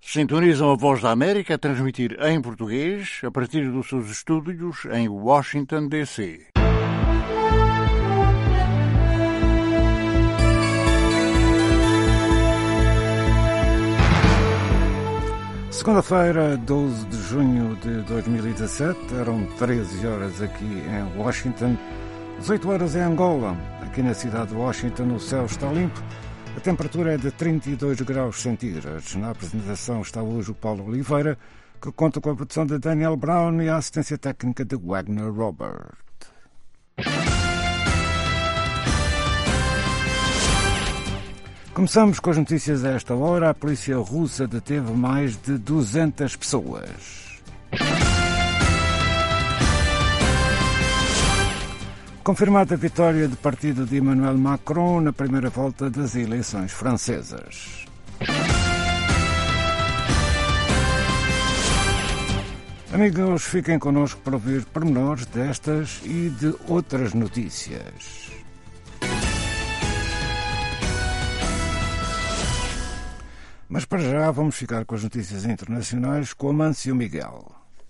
Sintonizam a Voz da América a transmitir em português a partir dos seus estúdios em Washington, D.C. Segunda-feira, 12 de junho de 2017, eram 13 horas aqui em Washington, 18 horas em Angola. Aqui na cidade de Washington o céu está limpo, a temperatura é de 32 graus centígrados. Na apresentação está hoje o Paulo Oliveira, que conta com a produção de Daniel Brown e a assistência técnica de Wagner Robert. Começamos com as notícias a esta hora. A polícia russa deteve mais de 200 pessoas. Confirmada a vitória do partido de Emmanuel Macron na primeira volta das eleições francesas. Amigos, fiquem connosco para ouvir pormenores destas e de outras notícias. Mas para já vamos ficar com as notícias internacionais com Amâncio Miguel.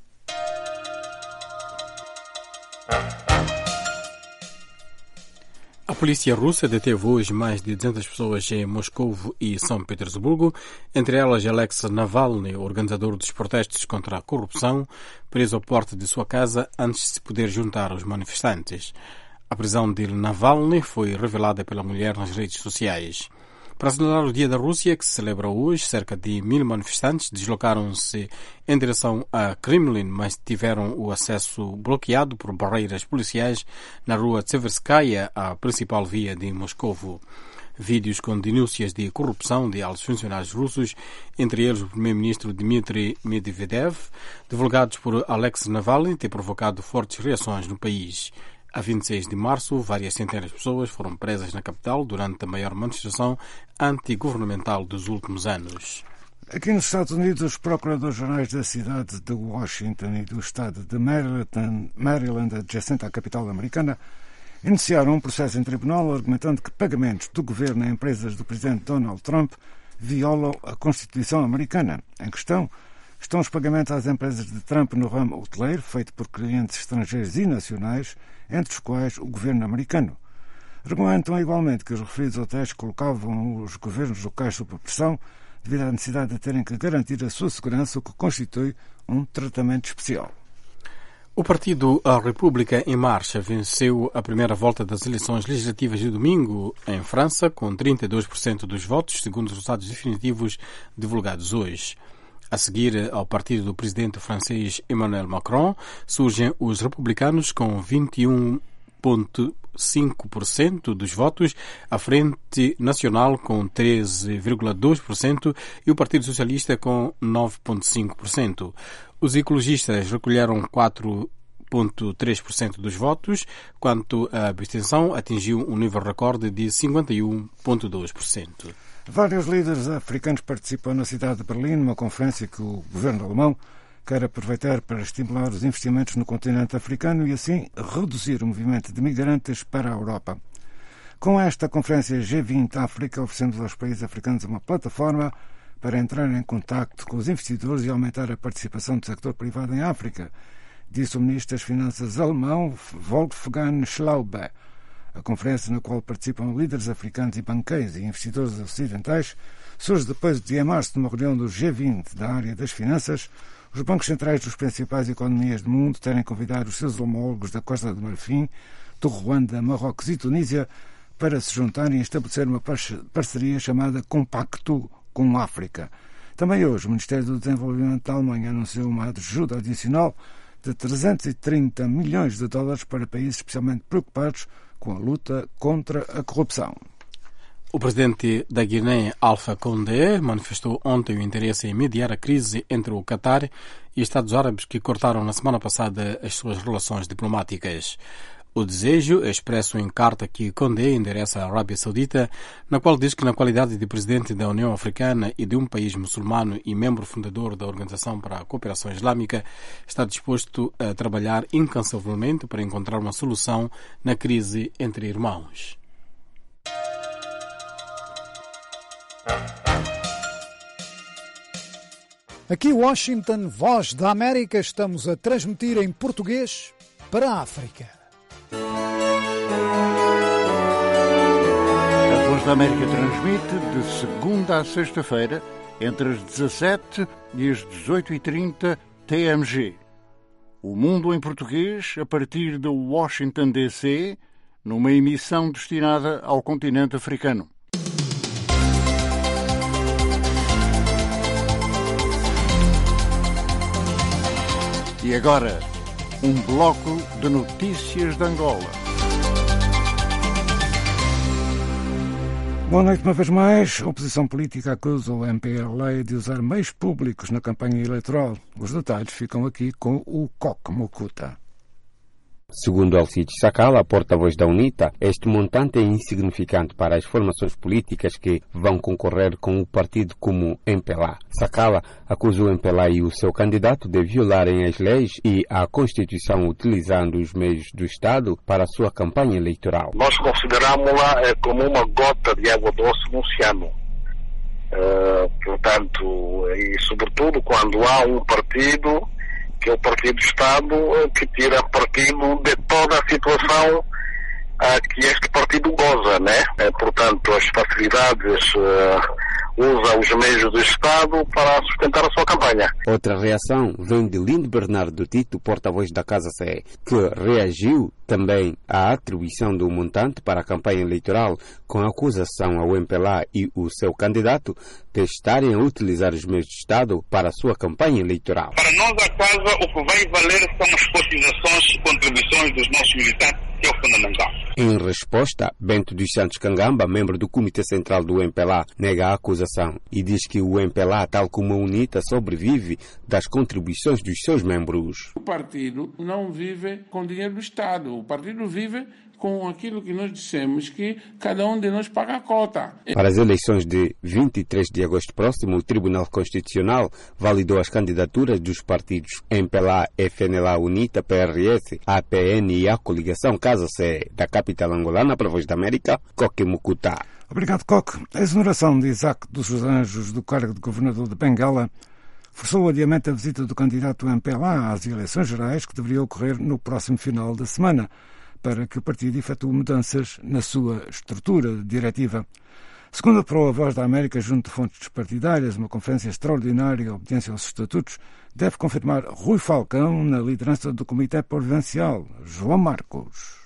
A polícia russa deteve hoje mais de 200 pessoas em Moscou e São Petersburgo, entre elas Alexei Navalny, organizador dos protestos contra a corrupção, preso à porta de sua casa antes de se poder juntar aos manifestantes. A prisão de Navalny foi revelada pela mulher nas redes sociais. Para celebrar o Dia da Rússia, que se celebra hoje, cerca de 1000 manifestantes deslocaram-se em direção a Kremlin, mas tiveram o acesso bloqueado por barreiras policiais na rua Tverskaya, a principal via de Moscovo. Vídeos com denúncias de corrupção de altos funcionários russos, entre eles o primeiro-ministro Dmitry Medvedev, divulgados por Alexei Navalny, têm provocado fortes reações no país. A 26 de março, várias centenas de pessoas foram presas na capital durante a maior manifestação antigovernamental dos últimos anos. Aqui nos Estados Unidos, os procuradores-gerais da cidade de Washington e do estado de Maryland, adjacente à capital americana, iniciaram um processo em tribunal argumentando que pagamentos do governo a empresas do presidente Donald Trump violam a Constituição americana. Em questão estão os pagamentos às empresas de Trump no ramo hoteleiro, feito por clientes estrangeiros e nacionais, entre os quais o governo americano. Argumentam igualmente que os referidos hotéis colocavam os governos locais sob pressão devido à necessidade de terem que garantir a sua segurança, o que constitui um tratamento especial. O partido A República em Marcha venceu a primeira volta das eleições legislativas de domingo em França, com 32% dos votos, segundo os resultados definitivos divulgados hoje. A seguir ao partido do presidente francês Emmanuel Macron, surgem os republicanos com 21,5% dos votos, a Frente Nacional com 13,2% e o Partido Socialista com 9,5%. Os ecologistas recolheram 4,3% dos votos, quanto a abstenção atingiu um nível recorde de 51,2%. Vários líderes africanos participam na cidade de Berlim numa conferência que o governo alemão quer aproveitar para estimular os investimentos no continente africano e assim reduzir o movimento de migrantes para a Europa. Com esta conferência G20 África, oferecemos aos países africanos uma plataforma para entrar em contacto com os investidores e aumentar a participação do sector privado em África, disse o ministro das Finanças alemão Wolfgang Schäuble. A conferência, na qual participam líderes africanos e banqueiros e investidores ocidentais, surge depois de, em março, numa reunião do G20 da área das finanças, os bancos centrais das principais economias do mundo terem convidado os seus homólogos da Costa do Marfim, do Ruanda, Marrocos e Tunísia para se juntarem e estabelecer uma parceria chamada Compacto com a África. Também hoje, o Ministério do Desenvolvimento da Alemanha anunciou uma ajuda adicional de 330 milhões de dólares para países especialmente preocupados com a luta contra a corrupção. O presidente da Guiné, Alpha Condé, manifestou ontem o interesse em mediar a crise entre o Qatar e Estados Árabes que cortaram na semana passada as suas relações diplomáticas. O desejo é expresso em carta que Condé endereça à Arábia Saudita, na qual diz que, na qualidade de presidente da União Africana e de um país muçulmano e membro fundador da Organização para a Cooperação Islâmica, está disposto a trabalhar incansavelmente para encontrar uma solução na crise entre irmãos. Aqui Washington, Voz da América, estamos a transmitir em português para a África. A Voz da América transmite de segunda a sexta-feira, entre as 17 e as 18h30 TMG. O Mundo em Português, a partir de Washington, D.C., numa emissão destinada ao continente africano. E agora, um bloco de notícias de Angola. Boa noite uma vez mais. A oposição política acusa o MPLA de usar meios públicos na campanha eleitoral. Os detalhes ficam aqui com o Coque Mukuta. Segundo Alcides Sakala, porta-voz da UNITA, este montante é insignificante para as formações políticas que vão concorrer com o partido como MPLA. Sakala acusa o MPLA e o seu candidato de violarem as leis e a Constituição utilizando os meios do Estado para a sua campanha eleitoral. Nós consideramos-la como uma gota de água doce no oceano. Portanto, e sobretudo quando há um partido, que é o Partido do Estado, que tira partido de toda a situação que este partido goza, né? Portanto, as facilidades, usa os meios do Estado para sustentar a sua campanha. Outra reação vem de Lindo Bernardo Tito, porta-voz da Casa CE, que reagiu também à atribuição do montante para a campanha eleitoral, com a acusação ao MPLA e o seu candidato de estarem a utilizar os meios de Estado para a sua campanha eleitoral. Para nós, a casa, o que vai valer são as cotizações e contribuições dos nossos militantes, que é o fundamental. Em resposta, Bento dos Santos Cangamba, membro do Comitê Central do MPLA, nega a acusação e diz que o MPLA, tal como a UNITA, sobrevive das contribuições dos seus membros. O partido não vive com dinheiro do Estado. O partido vive com aquilo que nós dissemos, que cada um de nós paga a cota. Para as eleições de 23 de agosto próximo, o Tribunal Constitucional validou as candidaturas dos partidos MPLA, FNLA, UNITA, PRS, APN e a coligação Casa CE da capital angolana, para a Voz da América, Coque Mukuta. Obrigado, Coque. A exoneração de Isaac dos Anjos do cargo de governador de Benguela forçou o adiamento da visita do candidato MPLA às eleições gerais que deveriam ocorrer no próximo final da semana, para que o partido efetue mudanças na sua estrutura diretiva. Segundo apurou a Voz da América junto de fontes partidárias, uma conferência extraordinária, a obediência aos estatutos, deve confirmar Rui Falcão na liderança do Comitê Provincial. João Marcos.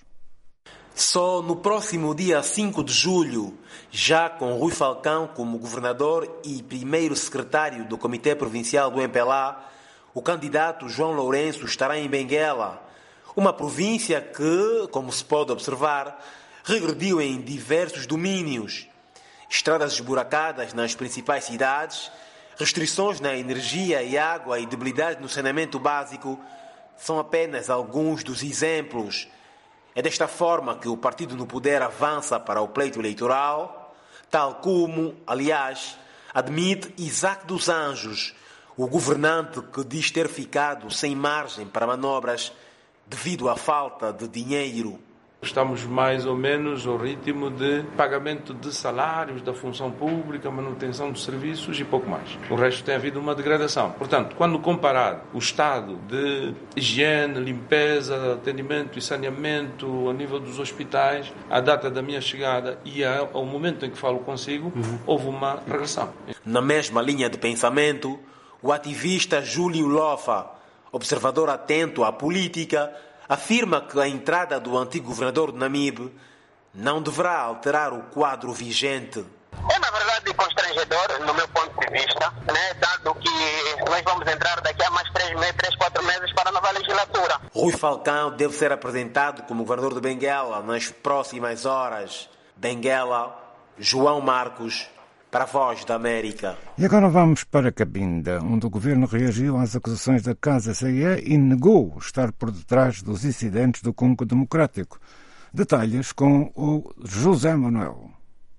Só no próximo dia 5 de julho, já com Rui Falcão como governador e primeiro secretário do Comitê Provincial do MPLA, o candidato João Lourenço estará em Benguela, uma província que, como se pode observar, regrediu em diversos domínios. Estradas esburacadas nas principais cidades, restrições na energia e água e debilidade no saneamento básico são apenas alguns dos exemplos. É desta forma que o partido no poder avança para o pleito eleitoral, tal como, aliás, admite Isaac dos Anjos, o governante que diz ter ficado sem margem para manobras devido à falta de dinheiro. Estamos mais ou menos ao ritmo de pagamento de salários da função pública, manutenção de serviços e pouco mais. O resto tem havido uma degradação. Portanto, quando comparado o estado de higiene, limpeza, atendimento e saneamento a nível dos hospitais, à data da minha chegada e ao momento em que falo consigo, houve uma regressão. Na mesma linha de pensamento, o ativista Júlio Lofa, observador atento à política, afirma que a entrada do antigo governador de Namibe não deverá alterar o quadro vigente. É, na verdade, constrangedor, no meu ponto de vista, né, dado que nós vamos entrar daqui a mais 3, 4 meses para a nova legislatura. Rui Falcão deve ser apresentado como governador de Benguela nas próximas horas. Benguela, João Marcos, para a Voz da América. E agora vamos para Cabinda, onde o governo reagiu às acusações da Casa CE e negou estar por detrás dos incidentes do Congo Democrático. Detalhes com o José Manuel.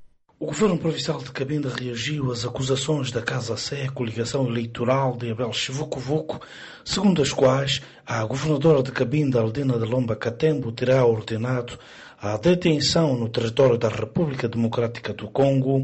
O Governo Provincial de Cabinda reagiu às acusações da Casa CE, coligação eleitoral de Abel Chivuco-Vuco, segundo as quais a governadora de Cabinda, Aldina de Lomba Katembo, terá ordenado a detenção no território da República Democrática do Congo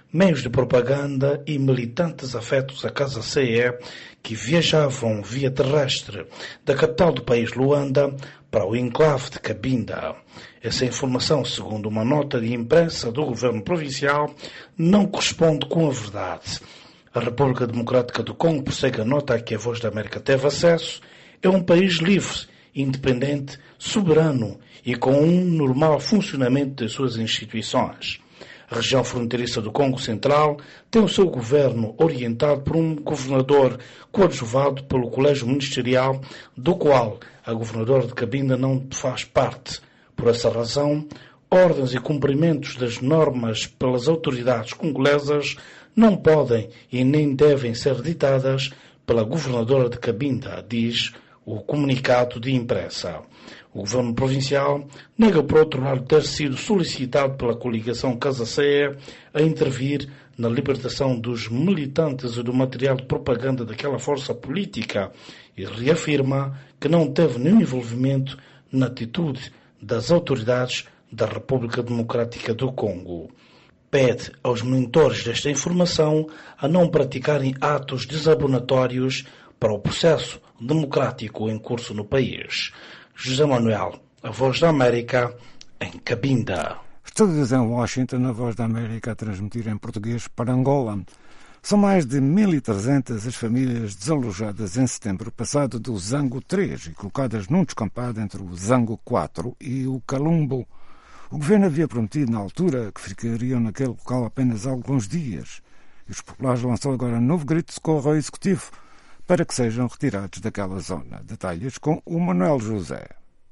meios de propaganda e militantes afetos à Casa CE que viajavam via terrestre da capital do país, Luanda, para o enclave de Cabinda. Essa informação, segundo uma nota de imprensa do governo provincial, não corresponde com a verdade. A República Democrática do Congo, prossegue a nota a que a Voz da América teve acesso, é um país livre, independente, soberano e com um normal funcionamento das suas instituições. A região fronteiriça do Congo Central tem o seu governo orientado por um governador coadjuvado pelo Colégio Ministerial, do qual a governadora de Cabinda não faz parte. Por essa razão, ordens e cumprimentos das normas pelas autoridades congolesas não podem e nem devem ser ditadas pela governadora de Cabinda, diz o comunicado de imprensa. O governo provincial nega, por outro lado, ter sido solicitado pela coligação Casa CE a intervir na libertação dos militantes e do material de propaganda daquela força política e reafirma que não teve nenhum envolvimento na atitude das autoridades da República Democrática do Congo. Pede aos monitores desta informação a não praticarem atos desabonatórios para o processo democrático em curso no país. José Manuel, a Voz da América, em Cabinda. Estúdios em Washington, a Voz da América a transmitir em português para Angola. São mais de 1.300 as famílias desalojadas em setembro passado do Zango 3 e colocadas num descampado entre o Zango 4 e o Calumbo. O governo havia prometido na altura que ficariam naquele local apenas alguns dias. E os populares lançam agora um novo grito de socorro ao Executivo para que sejam retirados daquela zona. Detalhes com o Manuel José.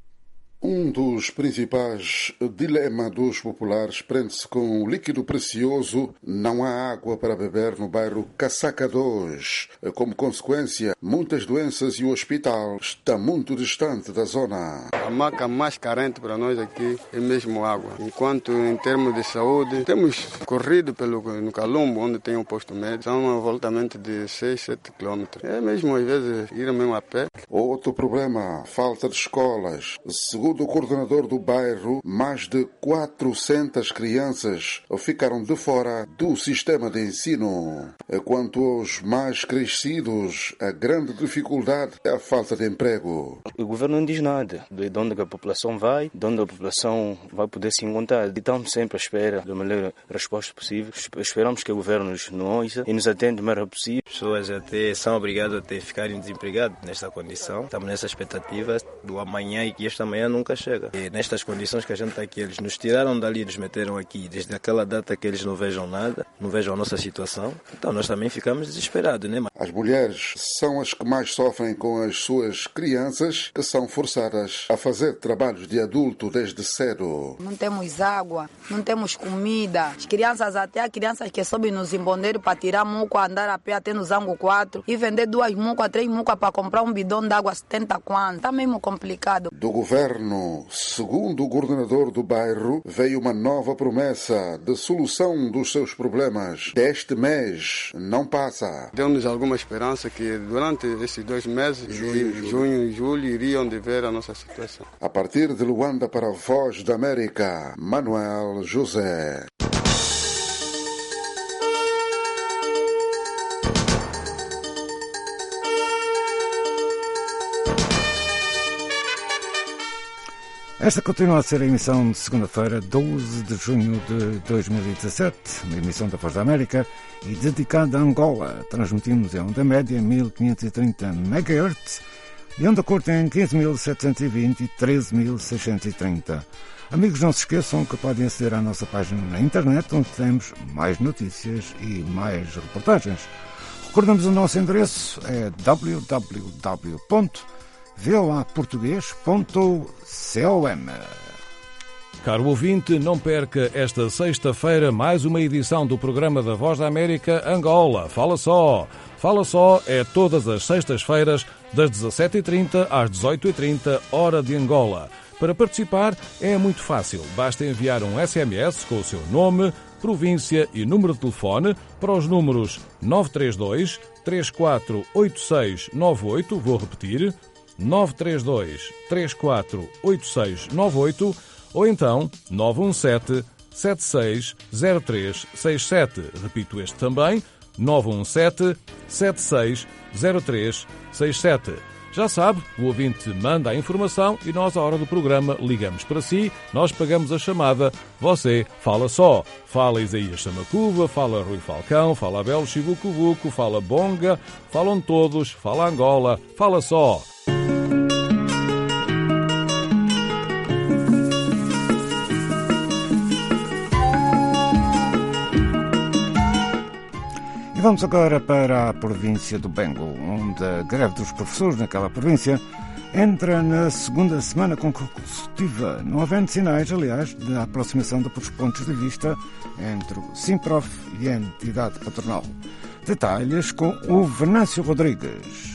Um dos principais dilemas dos populares prende-se com o líquido precioso. Não há água para beber no bairro Casaca 2. Como consequência, muitas doenças e o hospital está muito distante da zona. A marca mais carente para nós aqui é mesmo água. Enquanto em termos de saúde, temos corrido no Calumbo, onde tem um posto médico. São um voltamento de 6, 7 quilômetros. É mesmo às vezes ir mesmo a pé. Outro problema, falta de escolas. Segundo o coordenador do bairro, mais de 400 crianças ficaram de fora do sistema de ensino. Quanto aos mais crescidos, a grande dificuldade é a falta de emprego. O governo não diz nada de onde a população vai, de onde a população vai poder se encontrar. E estamos sempre à espera da melhor resposta possível. Esperamos que o governo nos ouça e nos atenda o mais rápido possível. As pessoas até são obrigadas a ficarem desempregadas nesta condição. Estamos nessa expectativa do amanhã e que esta manhã nunca chega. E nestas condições que a gente está aqui, eles nos tiraram dali, nos meteram aqui, desde aquela data que eles não vejam nada, não vejam a nossa situação, então nós também ficamos desesperados, né? As mulheres são as que mais sofrem com as suas crianças, que são forçadas a fazer trabalhos de adulto desde cedo. Não temos água, não temos comida. As crianças, até há crianças que sobem nos embondeiros para tirar muco, andar a pé até no Zango 4 e vender 2 mucas, 3 mucas para comprar um bidão de água 70 quanto. Está mesmo complicado. Do governo, segundo o coordenador do bairro, veio uma nova promessa de solução dos seus problemas. Deste mês não passa. Deu-nos alguma esperança que durante esses 2 meses, junho e julho, iriam de ver a nossa situação. A partir de Luanda para a Voz da América, Manuel José. Esta continua a ser a emissão de segunda-feira, 12 de junho de 2017, uma emissão da Voz da América e dedicada a Angola. Transmitimos em onda média 1530 MHz e onda curta em 15.720 e 13.630. Amigos, não se esqueçam que podem aceder à nossa página na internet, onde temos mais notícias e mais reportagens. Recordamos o nosso endereço, é www.voaportugues.com. Caro ouvinte, não perca esta sexta-feira mais uma edição do programa da Voz da América Angola. Fala só! Fala só é todas as sextas-feiras, das 17h30 às 18h30, hora de Angola. Para participar é muito fácil. Basta enviar um SMS com o seu nome, província e número de telefone para os números 932 348698, vou repetir, 932 348698 ou então 917 917-760367. Repito este também, 917-760367. Já sabe, o ouvinte manda a informação e nós, à hora do programa, ligamos para si, nós pagamos a chamada, você fala só. Fala Isaías Samacuva, fala Rui Falcão, fala Abel Chivucovuco, fala Bonga, falam todos, fala Angola, fala só. E vamos agora para a província do Bengo, onde a greve dos professores naquela província entra na segunda semana consecutiva, não havendo sinais, aliás, de aproximação dos pontos de vista entre o Simprof e a entidade patronal. Detalhes com o Venâncio Rodrigues.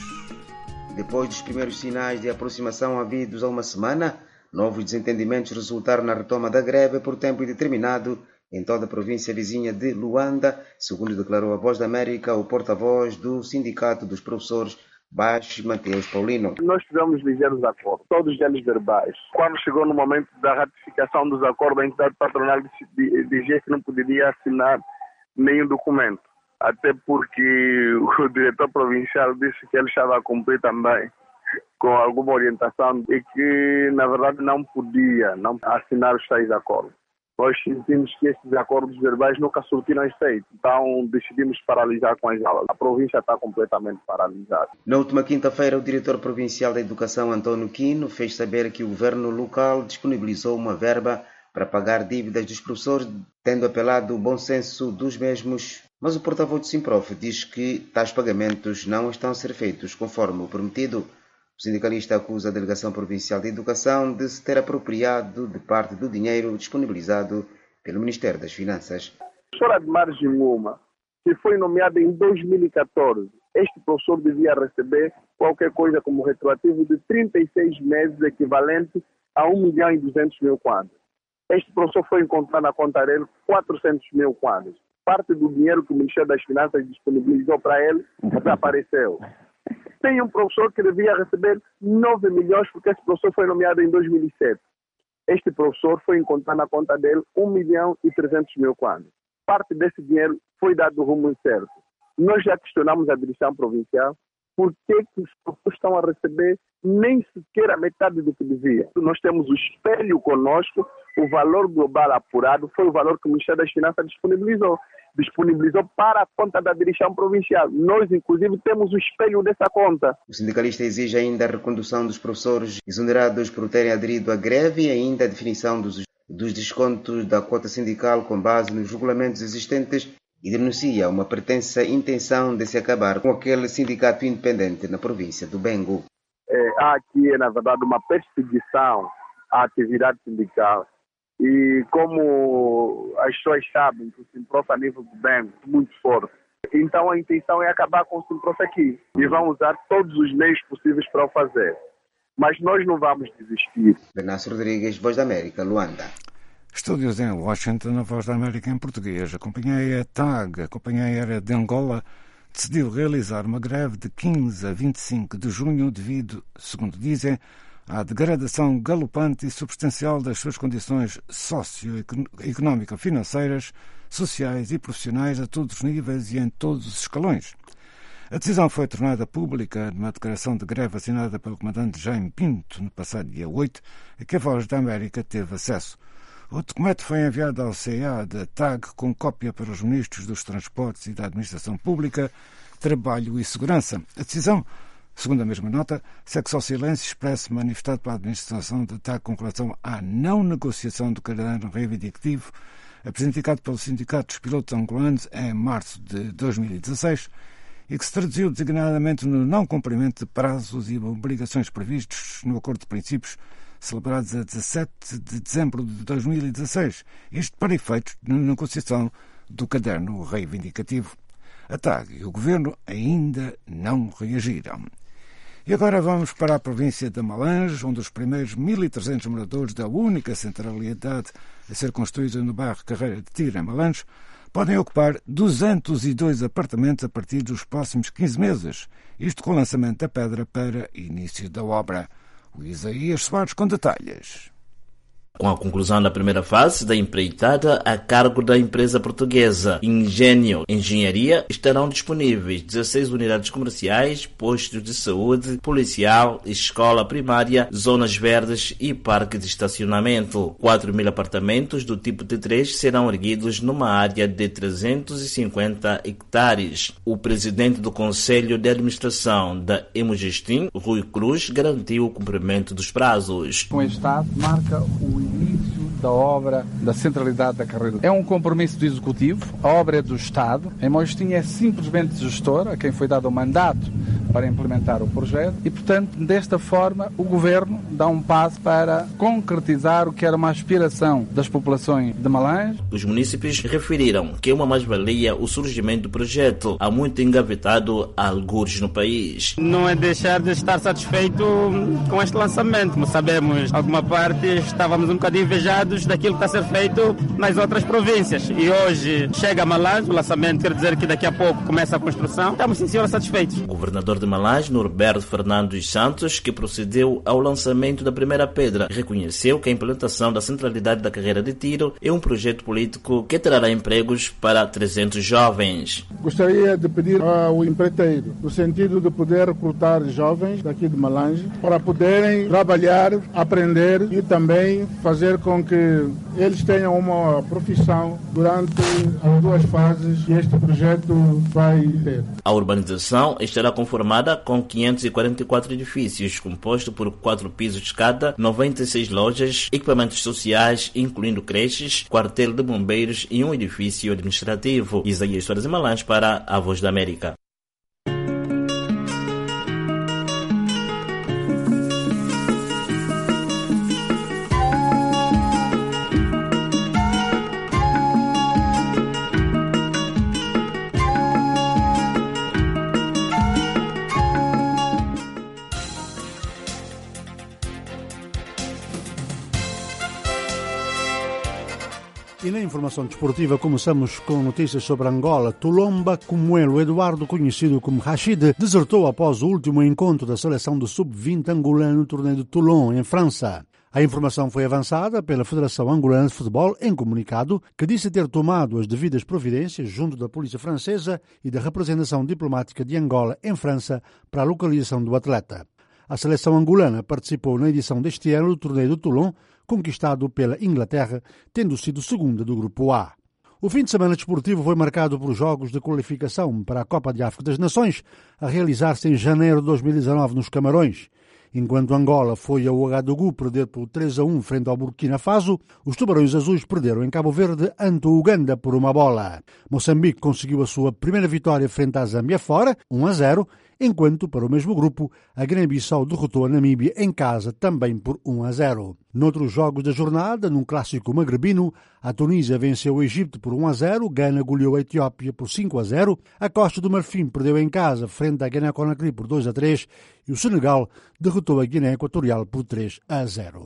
Depois dos primeiros sinais de aproximação havidos há uma semana, novos desentendimentos resultaram na retoma da greve por tempo indeterminado em toda a província vizinha de Luanda, segundo declarou a Voz da América o porta-voz do Sindicato dos Professores, Baixo Mateus Paulino. Nós tivemos ligeiros acordos, todos eles verbais. Quando chegou no momento da ratificação dos acordos, a entidade patronal dizia que não poderia assinar nenhum documento, até porque o diretor provincial disse que ele estava a cumprir também com alguma orientação e que, na verdade, não podia não assinar os tais acordos. Nós sentimos que esses acordos verbais nunca surtiram efeito, então decidimos paralisar com as aulas. A província está completamente paralisada. Na última quinta-feira, o diretor provincial da Educação, Antônio Quino, fez saber que o governo local disponibilizou uma verba para pagar dívidas dos professores, tendo apelado o bom senso dos mesmos. Mas o porta-voz do Simprof diz que tais pagamentos não estão a ser feitos conforme o prometido. O sindicalista acusa a Delegação Provincial de Educação de se ter apropriado de parte do dinheiro disponibilizado pelo Ministério das Finanças. A professora Admar Ginguma, que foi nomeada em 2014, este professor devia receber qualquer coisa como retroativo de 36 meses, equivalente a 1.200.000 kwanzas. Este professor foi encontrar na conta dele 400.000 kwanzas. Parte do dinheiro que o Ministério das Finanças disponibilizou para ele desapareceu. Tem um professor que devia receber 9 milhões porque esse professor foi nomeado em 2007. Este professor foi encontrar na conta dele 1.300.000 kwanzas. Parte desse dinheiro foi dado do rumo certo. Nós já questionamos a direção provincial por que os professores estão a receber nem sequer a metade do que devia. Nós temos o espelho conosco, o valor global apurado foi o valor que o Ministério das Finanças disponibilizou para a conta da direção provincial. Nós, inclusive, temos o espelho dessa conta. O sindicalista exige ainda a recondução dos professores exonerados por terem aderido à greve e ainda a definição dos descontos da quota sindical com base nos regulamentos existentes e denuncia uma pretensa intenção de se acabar com aquele sindicato independente na província do Bengo. Há aqui, na verdade, uma perseguição à atividade sindical. E como as pessoas sabem que o Simprof a nível do Bengo é muito forte, então a intenção é acabar com o Simprof aqui. E vão usar todos os meios possíveis para o fazer. Mas nós não vamos desistir. Venâncio Rodrigues, Voz da América, Luanda. Estúdios em Washington, a Voz da América em português. A companhia TAG, a companhia aérea de Angola, decidiu realizar uma greve de 15 a 25 de junho devido, segundo dizem, à degradação galopante e substancial das suas condições socioeconómico-financeiras, sociais e profissionais a todos os níveis e em todos os escalões. A decisão foi tornada pública numa declaração de greve assinada pelo comandante Jaime Pinto no passado dia 8, a que a Voz da América teve acesso. O documento foi enviado ao CEA da TAG com cópia para os ministros dos Transportes e da Administração Pública, Trabalho e Segurança. A decisão, segundo a mesma nota, segue-se ao silêncio expresso manifestado pela administração da TAG com relação à não negociação do caderno reivindicativo apresentado pelo Sindicato dos Pilotos Angolanos em março de 2016 e que se traduziu designadamente no não cumprimento de prazos e obrigações previstos no Acordo de Princípios celebrados a 17 de dezembro de 2016, isto para efeitos de negociação do caderno reivindicativo. A TAG e o Governo ainda não reagiram. E agora vamos para a província de Malange, onde os primeiros 1.300 moradores da única centralidade a ser construída no bairro Carreira de Tira, em Malange, podem ocupar 202 apartamentos a partir dos próximos 15 meses, isto com o lançamento da pedra para início da obra. O Isaías Soares com detalhes. Com a conclusão da primeira fase da empreitada a cargo da empresa portuguesa Engenho Engenharia, estarão disponíveis 16 unidades comerciais, postos de saúde, policial, escola primária, zonas verdes e parque de estacionamento. 4.000 apartamentos do tipo T3 serão erguidos numa área de 350 hectares. O presidente do Conselho de Administração da Hemogestim, Rui Cruz, garantiu o cumprimento dos prazos. O Estado marca o início da obra da centralidade da carreira. É um compromisso do Executivo, a obra é do Estado, a Hemogestim é simplesmente gestor, a quem foi dado o mandato para implementar o projeto e, portanto, desta forma, o Governo dá um passo para concretizar o que era uma aspiração das populações de Malange. Os munícipes referiram que é uma mais-valia o surgimento do projeto, há muito engavetado há algures no país. Não é deixar de estar satisfeito com este lançamento. Como sabemos, alguma parte estávamos um bocadinho invejados daquilo que está a ser feito nas outras províncias. E hoje chega a Malange, o lançamento quer dizer que daqui a pouco começa a construção. Estamos, sim, senhora, satisfeitos. O governador de Malange, Norberto Fernando dos Santos, que procedeu ao lançamento da primeira pedra, reconheceu que a implantação da centralidade da carreira de tiro é um projeto político que trará empregos para 300 jovens. Gostaria de pedir ao empreiteiro, no sentido de poder recrutar jovens daqui de Malange, para poderem trabalhar, aprender e também fazer com que eles tenham uma profissão durante as 2 fases que este projeto vai ter. A urbanização estará conformada com 544 edifícios, composto por 4 pisos de escada, 96 lojas, equipamentos sociais, incluindo creches, quartel de bombeiros e um edifício administrativo. Isaías Soares Malange para a Voz da América. E na informação desportiva começamos com notícias sobre Angola. Tulomba Comuelo Eduardo, conhecido como Rachid, desertou após o último encontro da seleção do Sub-20 angolano no torneio de Toulon, em França. A informação foi avançada pela Federação Angolana de Futebol em comunicado, que disse ter tomado as devidas providências junto da polícia francesa e da representação diplomática de Angola em França para a localização do atleta. A seleção angolana participou na edição deste ano do torneio de Toulon, conquistado pela Inglaterra, tendo sido segunda do Grupo A. O fim de semana desportivo foi marcado por jogos de qualificação para a Copa de África das Nações, a realizar-se em janeiro de 2019 nos Camarões. Enquanto Angola foi ao Ouagadougou perder por 3-1 frente ao Burkina Faso, os Tubarões Azuis perderam em Cabo Verde ante o Uganda por 1 bola. Moçambique conseguiu a sua primeira vitória frente à Zâmbia fora, 1-0, enquanto, para o mesmo grupo, a Guiné-Bissau derrotou a Namíbia em casa também por 1-0. Noutros jogos da jornada, num clássico magrebino, a Tunísia venceu o Egito por 1-0, Gana goleou a Etiópia por 5-0, a Costa do Marfim perdeu em casa frente à Guiné-Conakry por 2-3 e o Senegal derrotou a Guiné Equatorial por 3-0.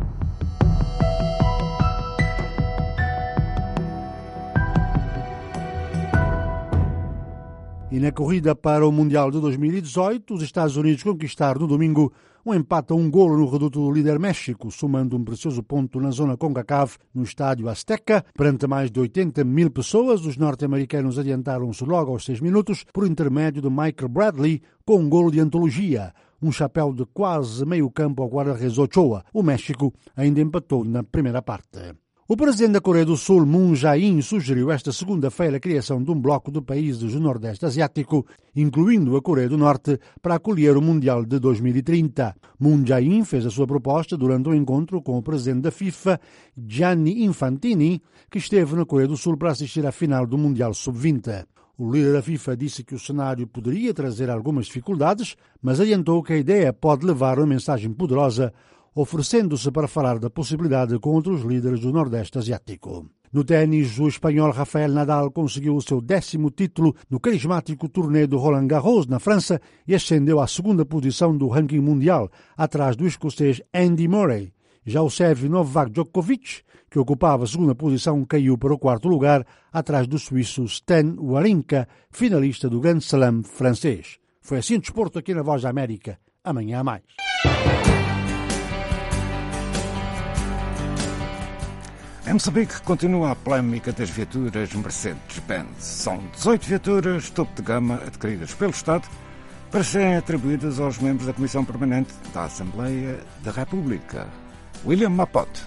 E na corrida para o Mundial de 2018, os Estados Unidos conquistaram no domingo um empate a 1-golo no reduto do líder México, somando um precioso ponto na zona CONCACAF no estádio Azteca. Perante mais de 80 mil pessoas, os norte-americanos adiantaram-se logo aos 6 minutos por intermédio de Michael Bradley com um golo de antologia, um chapéu de quase meio campo ao guarda-redes Ochoa. O México ainda empatou na primeira parte. O presidente da Coreia do Sul, Moon Jae-in, sugeriu esta segunda-feira a criação de um bloco de países do Nordeste Asiático, incluindo a Coreia do Norte, para acolher o Mundial de 2030. Moon Jae-in fez a sua proposta durante um encontro com o presidente da FIFA, Gianni Infantini, que esteve na Coreia do Sul para assistir à final do Mundial Sub-20. O líder da FIFA disse que o cenário poderia trazer algumas dificuldades, mas adiantou que a ideia pode levar uma mensagem poderosa, oferecendo-se para falar da possibilidade com outros líderes do Nordeste Asiático. No ténis, o espanhol Rafael Nadal conseguiu o seu 10º título no carismático torneio do Roland Garros, na França, e ascendeu à 2ª posição do ranking mundial, atrás do escocês Andy Murray. Já o sérvio Novak Djokovic, que ocupava a 2ª posição, caiu para o 4º lugar, atrás do suíço Stan Wawrinka, finalista do Grand Slam francês. Foi assim o desporto aqui na Voz da América. Amanhã há mais. Em Moçambique continua a polémica das viaturas Mercedes-Benz. São 18 viaturas topo de gama adquiridas pelo Estado para serem atribuídas aos membros da Comissão Permanente da Assembleia da República. William Mapote.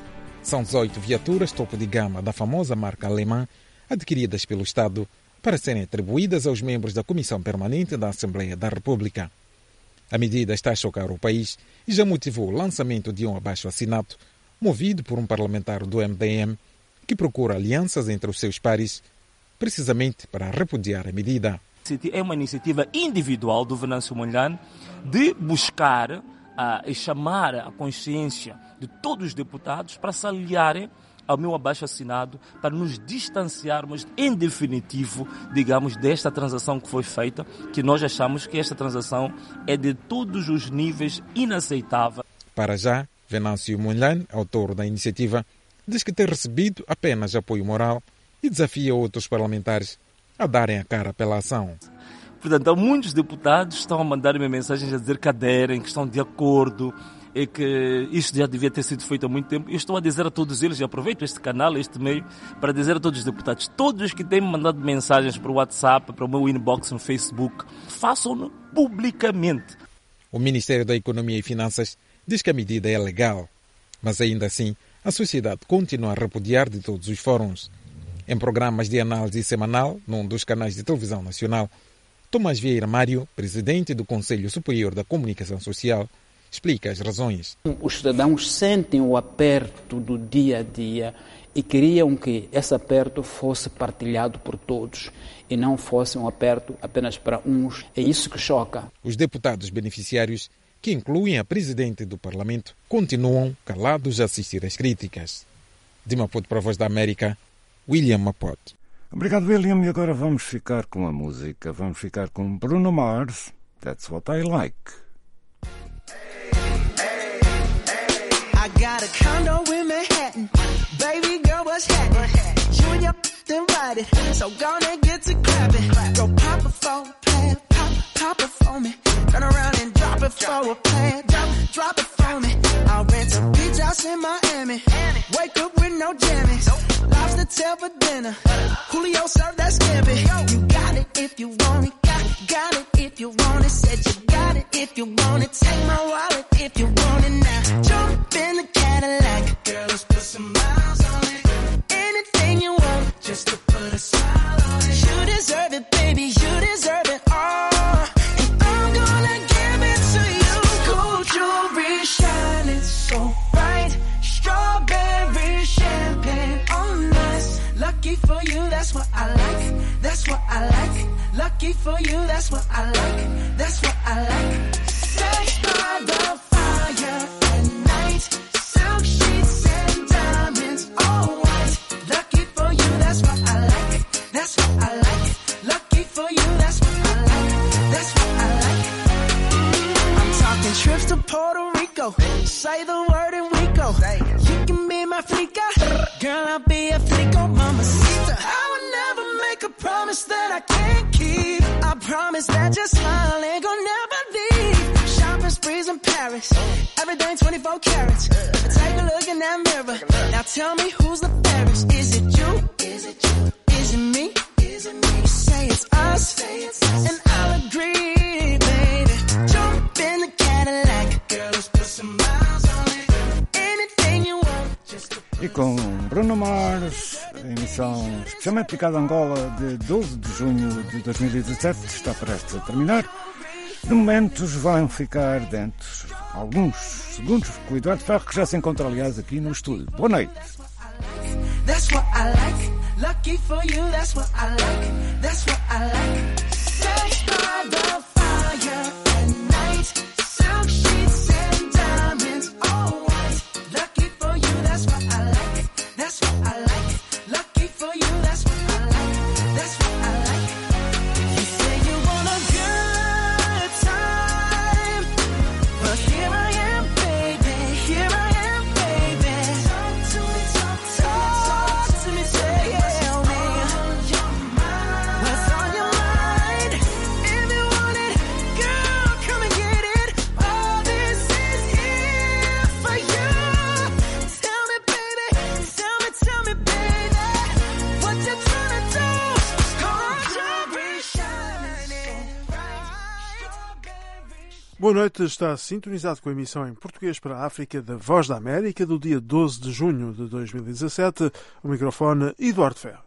São 18 viaturas topo de gama da famosa marca alemã adquiridas pelo Estado para serem atribuídas aos membros da Comissão Permanente da Assembleia da República. A medida está a chocar o país e já motivou o lançamento de um abaixo-assinado movido por um parlamentar do MDM que procura alianças entre os seus pares, precisamente para repudiar a medida. É uma iniciativa individual do Venâncio Mondlane de buscar e chamar a consciência de todos os deputados para se aliarem ao meu abaixo-assinado, para nos distanciarmos em definitivo, digamos, desta transação que foi feita, que nós achamos que esta transação é de todos os níveis inaceitável. Para já, Venâncio Mondlane, autor da iniciativa, diz que tem recebido apenas apoio moral e desafia outros parlamentares a darem a cara pela ação. Portanto, muitos deputados estão a mandar-me mensagens a dizer que aderem, que estão de acordo, e que isto já devia ter sido feito há muito tempo. Eu estou a dizer a todos eles, e aproveito este canal, este meio, para dizer a todos os deputados, todos que têm me mandado mensagens para o WhatsApp, para o meu inbox no Facebook, façam-no publicamente. O Ministério da Economia e Finanças diz que a medida é legal, mas ainda assim a sociedade continua a repudiar de todos os fóruns. Em programas de análise semanal, num dos canais de televisão nacional, Tomás Vieira Mário, presidente do Conselho Superior da Comunicação Social, explica as razões. Os cidadãos sentem o aperto do dia a dia e queriam que esse aperto fosse partilhado por todos e não fosse um aperto apenas para uns. É isso que choca. Os deputados beneficiários, que incluem a presidente do Parlamento, continuam calados a assistir às críticas. De Maputo para a Voz da América, William Mapote. Obrigado, William. E agora vamos ficar com a música. Vamos ficar com Bruno Mars. That's what I like. I got a condo in Manhattan. Baby girl, what's happening? You and your invited, so gonna get to clapping. Go pop it for a plan, pop it for me. Turn around and drop it for a plan, drop it for me. I'll rent a beach house in Miami. Wake up with no jammies. Lobster tail for dinner. Julio served that scampi. You got it if you want it. Got it if you want it. Said you got it if you want it. Take my wallet if you want it now. Jump in the Cadillac. Girl, let's put some miles on it. Anything you want, just to put a smile on it. You deserve it, baby. You deserve it all. And I'm gonna give it to you. Gold jewelry shining so bright. Strawberry champagne on us. Lucky for you, that's what I like. That's what I like. Lucky for you, that's what I like. That's what I like. Sex by the fire at night. Silk sheets and diamonds, all white. Lucky for you, that's what I like. That's what I like. Lucky for you, that's what I like. That's what I like. I'm talking trips to Puerto Rico. Say the word and we go. You can be my flica. Girl, I'll be a flico, mamacita. I would never make a promise that I can't keep. I promise that your smile ain't gonna never leave. Shopping sprees in Paris. Everything 24 carats. Take a look in that mirror. Now tell me who's the fairest. Is it you? Is it you? Is it me? Is it me? Say it's us. And I'll agree, baby. Jump in the Cadillac. Girl, let's put some miles on it. Anything you want. E com Bruno Mars, a emissão especialmente dedicada a Angola de 12 de junho de 2017 está prestes a terminar. De momento vão ficar dentro alguns segundos com o Eduardo Ferro, que já se encontra, aliás, aqui no estúdio. Boa noite. That's what I like. Lucky for you, that's what I like. That's what I like. Sex by the fire at night. Silk sheets and diamonds, all white. Lucky for you, that's what I like. That's what I like. Lucky for you, that's what I like. That's what I like. You say you want a good time, but here I am, baby. Here I am, baby. Talk to me, talk to me, tell me what's on your mind. Boa noite, está sintonizado com a emissão em português para a África da Voz da América do dia 12 de junho de 2017. O microfone Eduardo Ferro.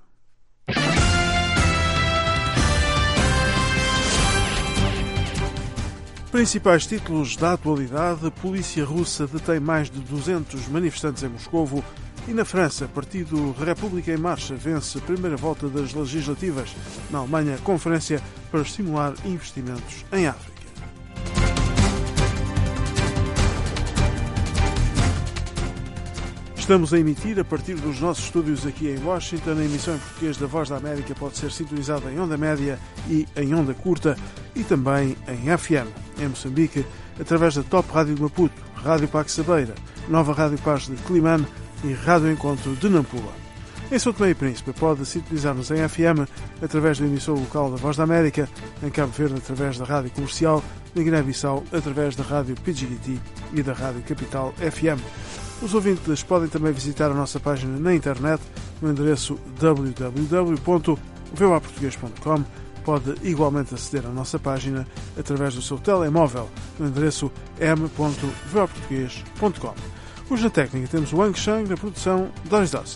Principais títulos da atualidade: polícia russa detém mais de 200 manifestantes em Moscovo e na França, Partido República em Marcha vence a primeira volta das legislativas. Na Alemanha, conferência para estimular investimentos em África. Estamos a emitir a partir dos nossos estúdios aqui em Washington. A emissão em português da Voz da América pode ser sintonizada em onda média e em onda curta e também em FM. Em Moçambique, através da Top Rádio de Maputo, Rádio Paxabeira, Nova Rádio Paz de Climane e Rádio Encontro de Nampula. Em São Tomé e Príncipe pode sintonizar-nos em FM através da emissora local da Voz da América, em Cabo Verde através da Rádio Comercial, na Guiné-Bissau através da Rádio Pidgiti e da Rádio Capital FM. Os ouvintes podem também visitar a nossa página na internet no endereço www.voaportugues.com. Pode igualmente aceder à nossa página através do seu telemóvel no endereço m.voaportugues.com. Hoje na técnica temos o Ang Shang, na produção Doris Dawson.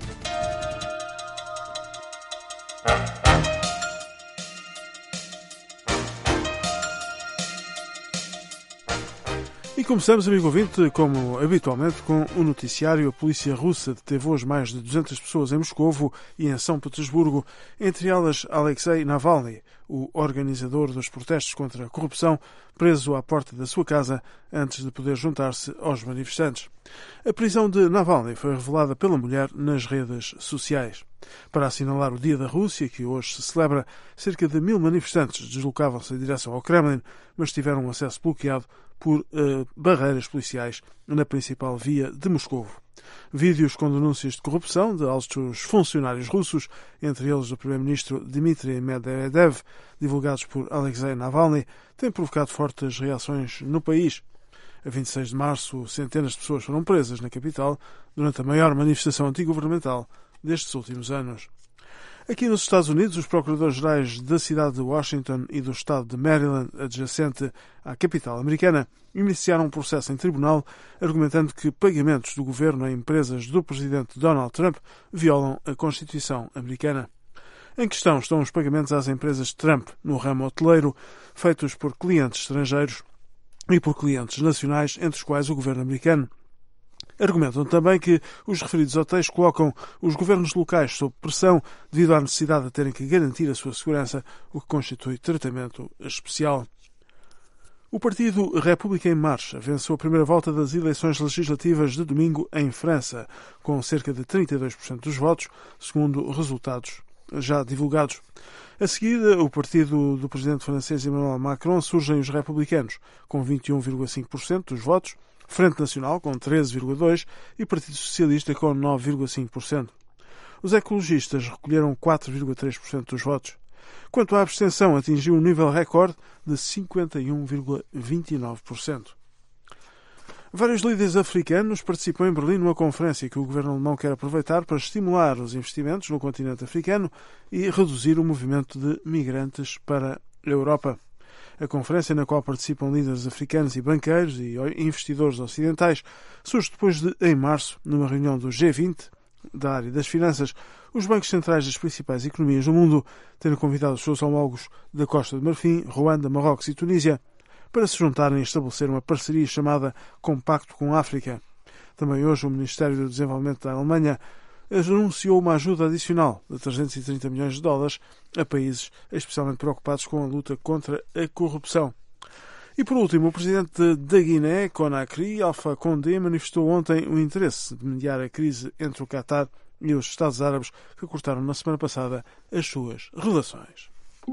E começamos, amigo ouvinte, como habitualmente, com o noticiário. A polícia russa deteve hoje mais de 200 pessoas em Moscovo e em São Petersburgo, entre elas Alexei Navalny, o organizador dos protestos contra a corrupção, preso à porta da sua casa antes de poder juntar-se aos manifestantes. A prisão de Navalny foi revelada pela mulher nas redes sociais. Para assinalar o Dia da Rússia, que hoje se celebra, cerca de 1000 manifestantes deslocavam-se em direção ao Kremlin, mas tiveram um acesso bloqueado por barreiras policiais na principal via de Moscovo. Vídeos com denúncias de corrupção de altos funcionários russos, entre eles o primeiro-ministro Dmitry Medvedev, divulgados por Alexei Navalny, têm provocado fortes reações no país. A 26 de março, centenas de pessoas foram presas na capital durante a maior manifestação antigovernamental destes últimos anos. Aqui nos Estados Unidos, os procuradores-gerais da cidade de Washington e do estado de Maryland, adjacente à capital americana, iniciaram um processo em tribunal argumentando que pagamentos do governo a empresas do presidente Donald Trump violam a Constituição americana. Em questão estão os pagamentos às empresas de Trump no ramo hoteleiro, feitos por clientes estrangeiros e por clientes nacionais, entre os quais o governo americano. Argumentam também que os referidos hotéis colocam os governos locais sob pressão devido à necessidade de terem que garantir a sua segurança, o que constitui tratamento especial. O Partido República em Marcha venceu a primeira volta das eleições legislativas de domingo em França, com cerca de 32% dos votos, segundo resultados já divulgados. A seguir, o partido do presidente francês Emmanuel Macron surgem os republicanos, com 21,5% dos votos, Frente Nacional, com 13,2% e Partido Socialista, com 9,5%. Os ecologistas recolheram 4,3% dos votos. Quanto à abstenção, atingiu um nível recorde de 51,29%. Vários líderes africanos participam em Berlim numa conferência que o governo alemão quer aproveitar para estimular os investimentos no continente africano e reduzir o movimento de migrantes para a Europa. A conferência, na qual participam líderes africanos e banqueiros e investidores ocidentais, surge depois de, em março, numa reunião do G20, da área das finanças, os bancos centrais das principais economias do mundo terem convidado os seus homólogos da Costa de Marfim, Ruanda, Marrocos e Tunísia para se juntarem e estabelecer uma parceria chamada Compacto com a África. Também hoje o Ministério do Desenvolvimento da Alemanha anunciou uma ajuda adicional de 330 milhões de dólares a países especialmente preocupados com a luta contra a corrupção. E por último, o presidente da Guiné, Conakry, Alpha Condé, manifestou ontem o interesse de mediar a crise entre o Qatar e os Estados Árabes, que cortaram na semana passada as suas relações.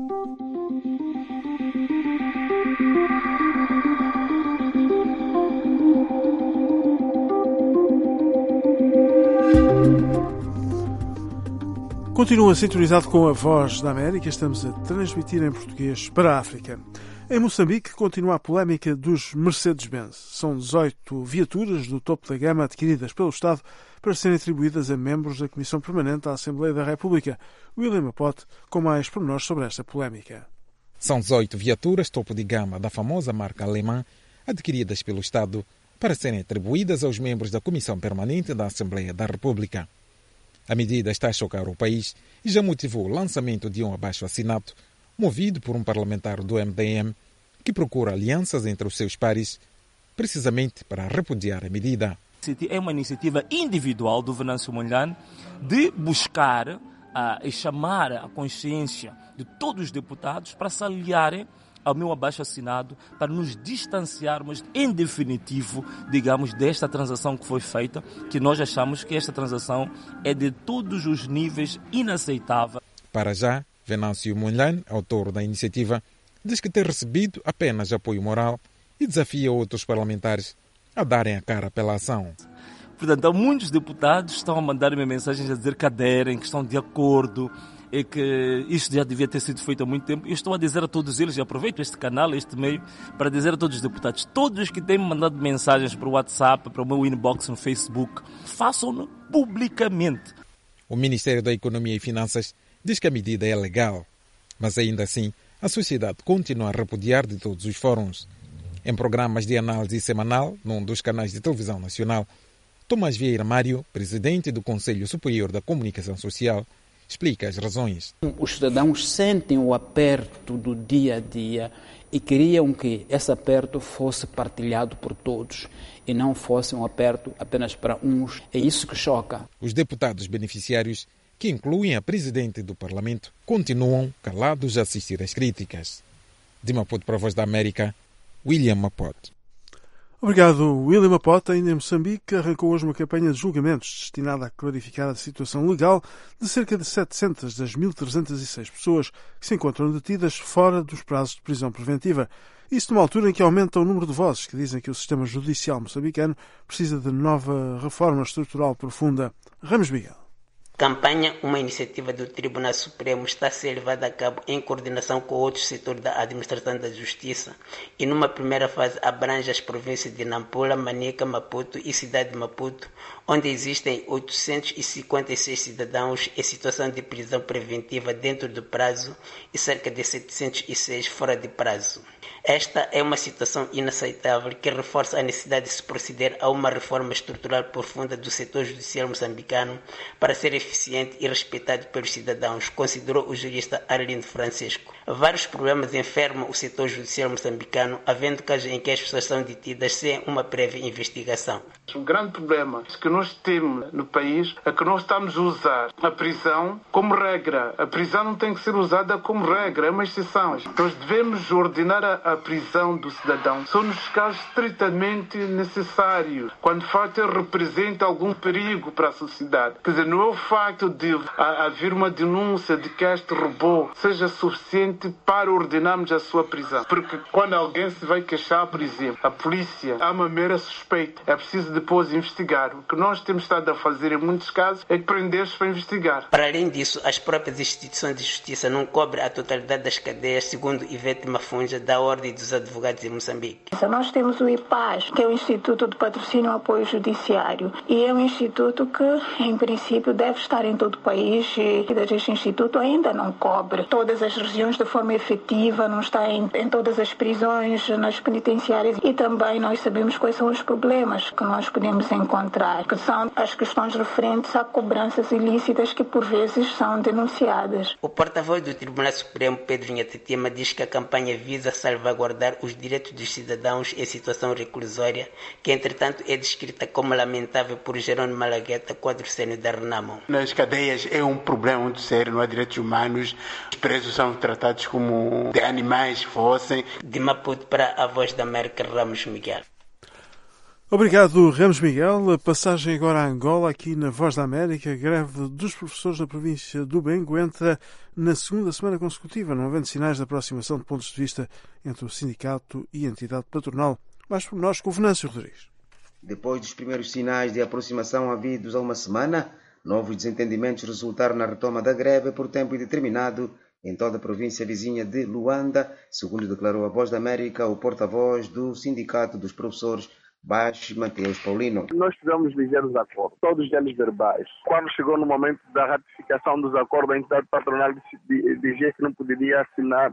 Continua sintonizado com a Voz da América. Estamos a transmitir em português para a África. Em Moçambique continua a polémica dos Mercedes-Benz. São 18 viaturas do topo da gama adquiridas pelo Estado para serem atribuídas a membros da Comissão Permanente da Assembleia da República. William Apote com mais pormenores sobre esta polémica. São 18 viaturas topo de gama da famosa marca alemã adquiridas pelo Estado para serem atribuídas aos membros da Comissão Permanente da Assembleia da República. A medida está a chocar o país e já motivou o lançamento de um abaixo-assinado movido por um parlamentar do MDM que procura alianças entre os seus pares, precisamente para repudiar a medida. É uma iniciativa individual do Venâncio Mondlane de buscar e chamar a consciência de todos os deputados para se aliarem ao meu abaixo-assinado, para nos distanciarmos em definitivo, digamos, desta transação que foi feita, que nós achamos que esta transação é de todos os níveis inaceitável. Para já, Venâncio Mondlane, autor da iniciativa, diz que tem recebido apenas apoio moral e desafia outros parlamentares a darem a cara pela ação. Portanto, muitos deputados estão a mandar-me mensagens a dizer que aderem, que estão de acordo, e que isto já devia ter sido feito há muito tempo. Eu estou a dizer a todos eles, e aproveito este canal, este meio, para dizer a todos os deputados, todos que têm me mandado mensagens para o WhatsApp, para o meu inbox no Facebook, façam-no publicamente. O Ministério da Economia e Finanças diz que a medida é legal, mas ainda assim a sociedade continua a repudiar de todos os fóruns. Em programas de análise semanal, num dos canais de televisão nacional, Tomás Vieira Mário, presidente do Conselho Superior da Comunicação Social, explica as razões. Os cidadãos sentem o aperto do dia a dia e queriam que esse aperto fosse partilhado por todos e não fosse um aperto apenas para uns. É isso que choca. Os deputados beneficiários, que incluem a presidente do Parlamento, continuam calados a assistir às críticas. De Maputo para a Voz da América, William Maputo. Obrigado, William Maputo. Ainda em Moçambique, arrancou hoje uma campanha de julgamentos destinada a clarificar a situação legal de cerca de 700 das 1.306 pessoas que se encontram detidas fora dos prazos de prisão preventiva. Isso numa altura em que aumenta o número de vozes que dizem que o sistema judicial moçambicano precisa de nova reforma estrutural profunda. Ramos Miguel. Campanha, uma iniciativa do Tribunal Supremo, está a ser levada a cabo em coordenação com outros setores da administração da justiça e numa primeira fase abrange as províncias de Nampula, Manica, Maputo e Cidade de Maputo, onde existem 856 cidadãos em situação de prisão preventiva dentro do prazo e cerca de 706 fora de prazo. Esta é uma situação inaceitável que reforça a necessidade de se proceder a uma reforma estrutural profunda do setor judicial moçambicano para ser eficiente e respeitado pelos cidadãos, considerou o jurista Arlindo Francisco. Vários problemas enfermam o setor judicial moçambicano, havendo casos em que as pessoas são detidas sem uma prévia investigação. O grande problema que nós temos no país é que nós estamos a usar a prisão como regra. A prisão não tem que ser usada como regra, é uma exceção. Nós devemos ordenar a prisão do cidadão só nos casos estritamente necessários, quando de facto ele representa algum perigo para a sociedade. Quer dizer, não é o facto de haver uma denúncia de que este roubou seja suficiente para ordenarmos a sua prisão. Porque quando alguém se vai queixar, por exemplo, a polícia há uma mera suspeita, é preciso depois investigar. O que nós temos estado a fazer em muitos casos é prender-se para investigar. Para além disso, as próprias instituições de justiça não cobrem a totalidade das cadeias, segundo Ivete Mafunja, da Ordem dos Advogados em Moçambique. Nós temos o IPAS, que é o Instituto de Patrocínio e Apoio Judiciário, e é um instituto que, em princípio, deve estar em todo o país, e este instituto ainda não cobre todas as regiões de forma efetiva, não está em todas as prisões, nas penitenciárias, e também nós sabemos quais são os problemas que nós podemos encontrar, que são as questões referentes a cobranças ilícitas que, por vezes, são denunciadas. O porta-voz do Tribunal Supremo, Pedro Nhatetima, diz que a campanha visa salvaguardar os direitos dos cidadãos em situação reclusória, que, entretanto, é descrita como lamentável por Jerônimo Malagueta, quadro sênior da Renamo. Nas cadeias é um problema muito sério, não há direitos humanos, os presos são tratados como de animais fossem. De Maputo para a Voz da América, Ramos Miguel. Obrigado, Ramos Miguel. A passagem agora a Angola, aqui na Voz da América. A greve dos professores na província do Bengo entra na segunda semana consecutiva, não havendo sinais de aproximação de pontos de vista entre o sindicato e a entidade patronal. Mais por nós com o Venâncio Rodrigues. Depois dos primeiros sinais de aproximação havidos há uma semana, novos desentendimentos resultaram na retoma da greve por tempo indeterminado em toda a província vizinha de Luanda, segundo declarou a Voz da América o porta-voz do Sindicato dos Professores, Baixo Mateus Paulino. Nós tivemos ligeiros acordos, todos eles verbais. Quando chegou no momento da ratificação dos acordos, a entidade patronal disse que não poderia assinar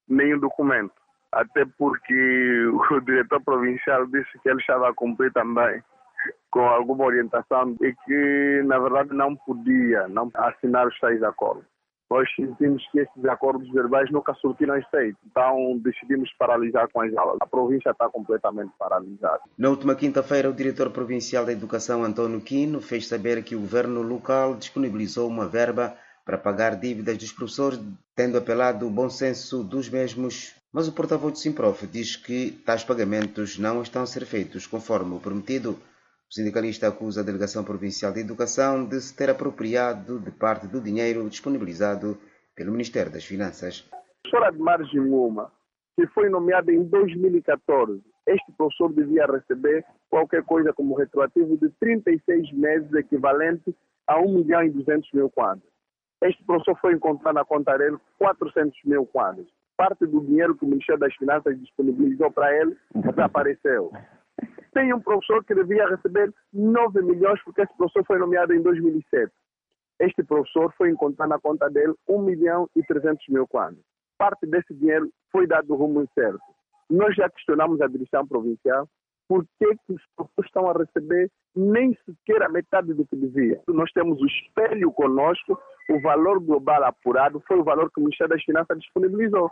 nenhum documento. Até porque o diretor provincial disse que ele estava a cumprir também com alguma orientação e que, na verdade, não podia não assinar os tais acordos. Nós sentimos que esses acordos verbais nunca surtiram efeito, então decidimos paralisar com as aulas. A província está completamente paralisada. Na última quinta-feira, o diretor provincial da Educação, Antônio Quino, fez saber que o governo local disponibilizou uma verba para pagar dívidas dos professores, tendo apelado o bom senso dos mesmos. Mas o porta-voz do Simprof diz que tais pagamentos não estão a ser feitos conforme o prometido. O sindicalista acusa a Delegação Provincial de Educação de se ter apropriado de parte do dinheiro disponibilizado pelo Ministério das Finanças. Professor Admar Gimuma, que foi nomeado em 2014, este professor devia receber qualquer coisa como retroativo de 36 meses, equivalente a 1.200.000 kwanzas. Este professor foi encontrar na conta dele 400.000 kwanzas. Parte do dinheiro que o Ministério das Finanças disponibilizou para ele desapareceu. Tem um professor que devia receber 9 milhões porque esse professor foi nomeado em 2007. Este professor foi encontrar na conta dele 1.300.000 kwanzas. Parte desse dinheiro foi dado do rumo incerto. Nós já questionamos a direção provincial por que os professores estão a receber nem sequer a metade do que devia. Nós temos o espelho conosco, o valor global apurado foi o valor que o Ministério das Finanças disponibilizou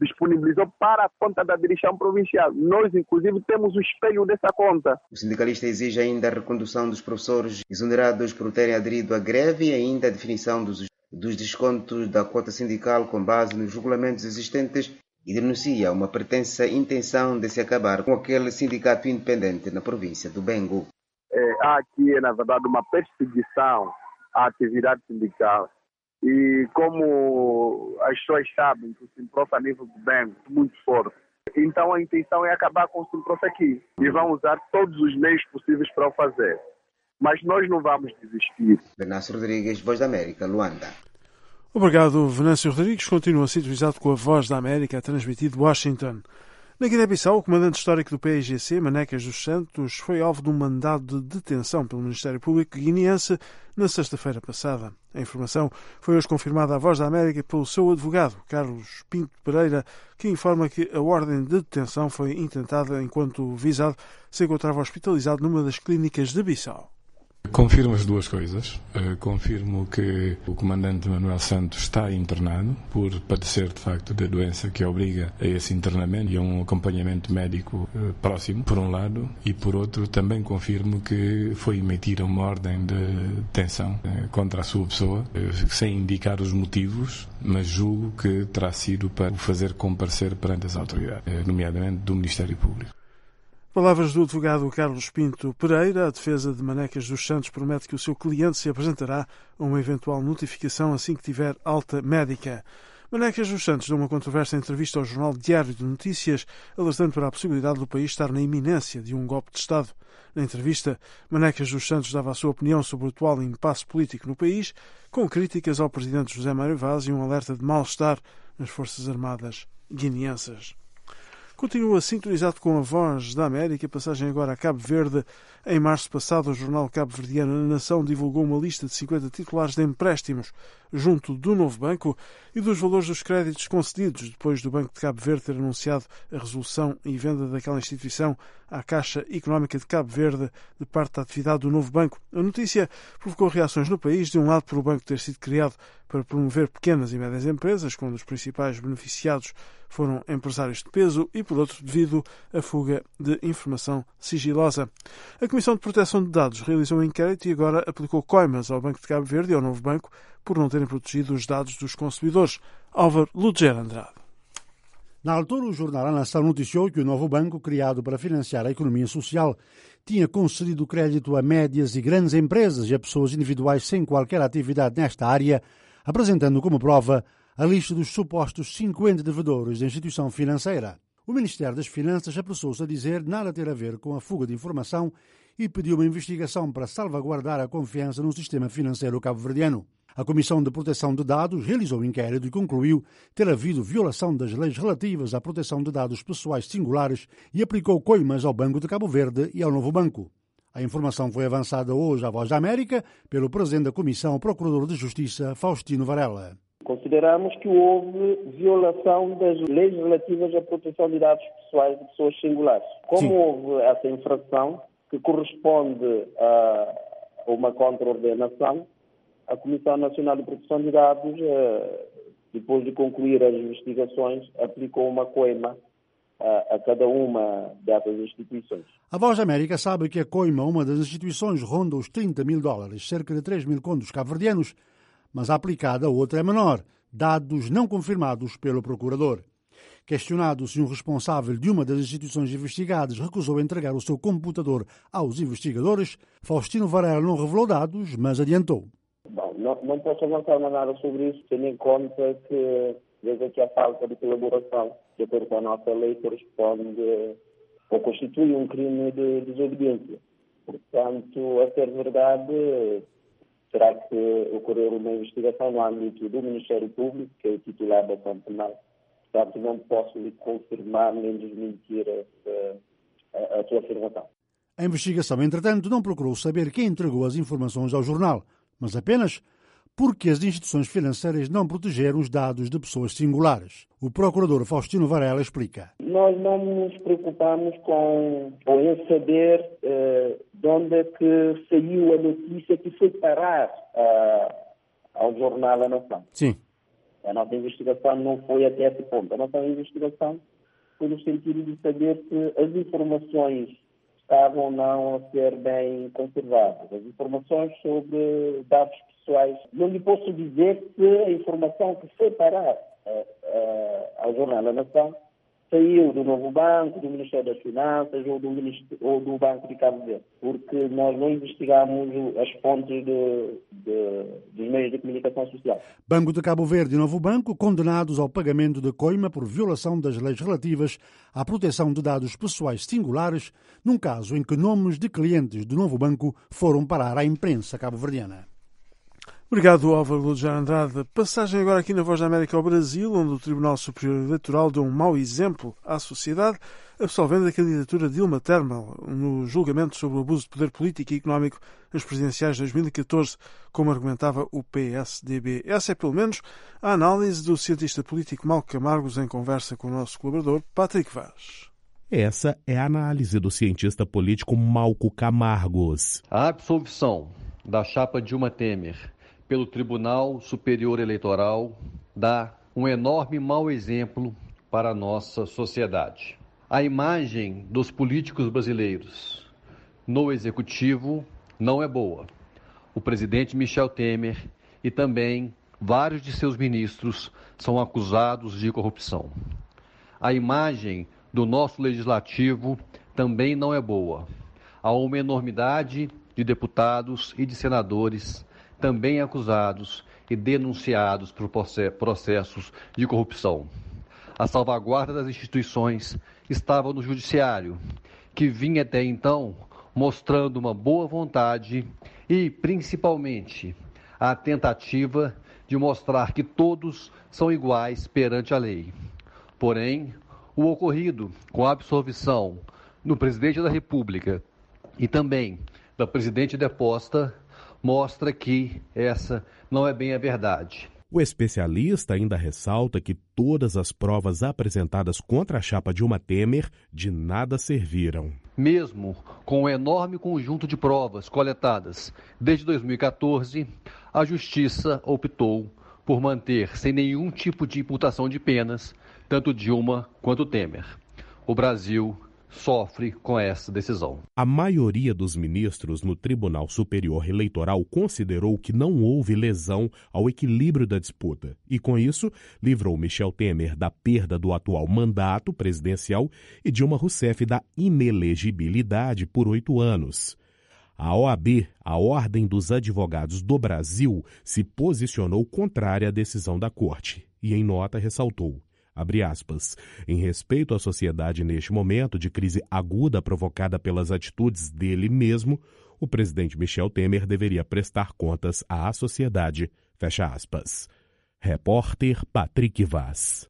para a conta da direção provincial. Nós, inclusive, temos o espelho dessa conta. O sindicalista exige ainda a recondução dos professores exonerados por terem aderido à greve e ainda a definição dos descontos da quota sindical com base nos regulamentos existentes e denuncia uma pretensa intenção de se acabar com aquele sindicato independente na província do Bengo. Há aqui, na verdade, uma perseguição à atividade sindical. E como as pessoas sabem que o Simprof a nível do Bengo é muito forte, então a intenção é acabar com o Simprof aqui. E vão usar todos os meios possíveis para o fazer. Mas nós não vamos desistir. Venâncio Rodrigues, Voz da América, Luanda. Obrigado, Venâncio Rodrigues. Continua sintonizado com a Voz da América, a transmitir de Washington. Na Guiné-Bissau, o comandante histórico do PAIGC, Manecas dos Santos, foi alvo de um mandado de detenção pelo Ministério Público guineense na sexta-feira passada. A informação foi hoje confirmada à Voz da América pelo seu advogado, Carlos Pinto Pereira, que informa que a ordem de detenção foi intentada enquanto o visado se encontrava hospitalizado numa das clínicas de Bissau. Confirmo as duas coisas. Confirmo que o comandante Manuel Santos está internado por padecer, de facto, da doença que obriga a esse internamento e a um acompanhamento médico próximo, por um lado, e por outro também confirmo que foi emitida uma ordem de detenção contra a sua pessoa, sem indicar os motivos, mas julgo que terá sido para o fazer comparecer perante as autoridades, nomeadamente do Ministério Público. Palavras do advogado Carlos Pinto Pereira. A defesa de Manecas dos Santos promete que o seu cliente se apresentará a uma eventual notificação assim que tiver alta médica. Manecas dos Santos deu uma controversa entrevista ao jornal Diário de Notícias, alertando para a possibilidade do país estar na iminência de um golpe de Estado. Na entrevista, Manecas dos Santos dava a sua opinião sobre o atual impasse político no país, com críticas ao presidente José Mário Vaz e um alerta de mal-estar nas Forças Armadas guineenses. Continua sintonizado com a Voz da América. Passagem agora a Cabo Verde. Em março passado, o jornal cabo-verdiano A Nação divulgou uma lista de 50 titulares de empréstimos junto do Novo Banco e dos valores dos créditos concedidos depois do Banco de Cabo Verde ter anunciado a resolução e venda daquela instituição à Caixa Económica de Cabo Verde de parte da atividade do Novo Banco. A notícia provocou reações no país, de um lado por o banco ter sido criado para promover pequenas e médias empresas, quando os principais beneficiados foram empresários de peso, e por outro devido à fuga de informação sigilosa. A Comissão de Proteção de Dados realizou um inquérito e agora aplicou coimas ao Banco de Cabo Verde e ao Novo Banco por não terem protegido os dados dos consumidores. Álvaro Luger Andrade. Na altura, o jornal A Nação noticiou que o novo banco, criado para financiar a economia social, tinha concedido crédito a médias e grandes empresas e a pessoas individuais sem qualquer atividade nesta área, apresentando como prova a lista dos supostos 50 devedores da instituição financeira. O Ministério das Finanças apressou-se a dizer nada ter a ver com a fuga de informação e pediu uma investigação para salvaguardar a confiança no sistema financeiro cabo-verdiano. A Comissão de Proteção de Dados realizou o inquérito e concluiu ter havido violação das leis relativas à proteção de dados pessoais singulares e aplicou coimas ao Banco de Cabo Verde e ao Novo Banco. A informação foi avançada hoje à Voz da América pelo Presidente da Comissão, o Procurador de Justiça, Faustino Varela. Consideramos que houve violação das leis relativas à proteção de dados pessoais de pessoas singulares. Como houve essa infração, que corresponde a uma contraordenação, a Comissão Nacional de Proteção de Dados, depois de concluir as investigações, aplicou uma coima a cada uma dessas instituições. A Voz da América sabe que a coima a uma das instituições ronda os $30 mil, cerca de 3 mil contos cabo-verdianos, mas a aplicada a outra é menor, dados não confirmados pelo procurador. Questionado se um responsável de uma das instituições investigadas recusou entregar o seu computador aos investigadores, Faustino Varela não revelou dados, mas adiantou. Bom, não posso avançar nada sobre isso, tendo em conta que, desde que a falta de colaboração, de acordo com a nossa lei, corresponde ou constitui um crime de desobediência. Portanto, a ser verdade, terá que ocorrer uma investigação no âmbito do Ministério Público, que é o titular da ação penal. Portanto, não posso lhe confirmar nem desmentir a sua afirmação. A investigação, entretanto, não procurou saber quem entregou as informações ao jornal, mas apenas porque as instituições financeiras não protegeram os dados de pessoas singulares. O procurador Faustino Varela explica. Nós não nos preocupamos em saber de onde é que saiu a notícia que foi parar ao jornal A Nação. Sim. A nossa investigação não foi até esse ponto. A nossa investigação foi no sentido de saber se as informações estavam ou não a ser bem conservadas. As informações sobre dados pessoais. Não lhe posso dizer se a informação que foi parar ao jornal A Nação saiu do Novo Banco, do Ministério das Finanças ou do Banco de Cabo Verde, porque nós não investigamos as fontes dos meios de comunicação social. Banco de Cabo Verde e Novo Banco condenados ao pagamento de coima por violação das leis relativas à proteção de dados pessoais singulares, num caso em que nomes de clientes do Novo Banco foram parar à imprensa cabo-verdiana. Obrigado, Álvaro Lujar Andrade. Passagem agora aqui na Voz da América ao Brasil, onde o Tribunal Superior Eleitoral deu um mau exemplo à sociedade, absolvendo a candidatura de Dilma Temerle no julgamento sobre o abuso de poder político e económico nas presidenciais de 2014, como argumentava o PSDB. Essa é, pelo menos, a análise do cientista político Malco Camargos em conversa com o nosso colaborador Patrick Vaz. Essa é a análise do cientista político Malco Camargos. A absolvição da chapa Dilma Temer pelo Tribunal Superior Eleitoral dá um enorme mau exemplo para a nossa sociedade. A imagem dos políticos brasileiros no Executivo não é boa. O presidente Michel Temer e também vários de seus ministros são acusados de corrupção. A imagem do nosso Legislativo também não é boa. Há uma enormidade de deputados e de senadores também acusados e denunciados por processos de corrupção. A salvaguarda das instituições estava no Judiciário, que vinha até então mostrando uma boa vontade e, principalmente, a tentativa de mostrar que todos são iguais perante a lei. Porém, o ocorrido com a absolvição do presidente da República e também da presidente deposta mostra que essa não é bem a verdade. O especialista ainda ressalta que todas as provas apresentadas contra a chapa Dilma Temer de nada serviram. Mesmo com o enorme conjunto de provas coletadas desde 2014, a Justiça optou por manter sem nenhum tipo de imputação de penas tanto Dilma quanto Temer. O Brasil sofre com essa decisão. A maioria dos ministros no Tribunal Superior Eleitoral considerou que não houve lesão ao equilíbrio da disputa e, com isso, livrou Michel Temer da perda do atual mandato presidencial e Dilma Rousseff da inelegibilidade por 8 anos. A OAB, a Ordem dos Advogados do Brasil, se posicionou contrária à decisão da Corte e, em nota, ressaltou: abre aspas, em respeito à sociedade neste momento de crise aguda provocada pelas atitudes dele mesmo, o presidente Michel Temer deveria prestar contas à sociedade, fecha aspas. Repórter Patrick Vaz.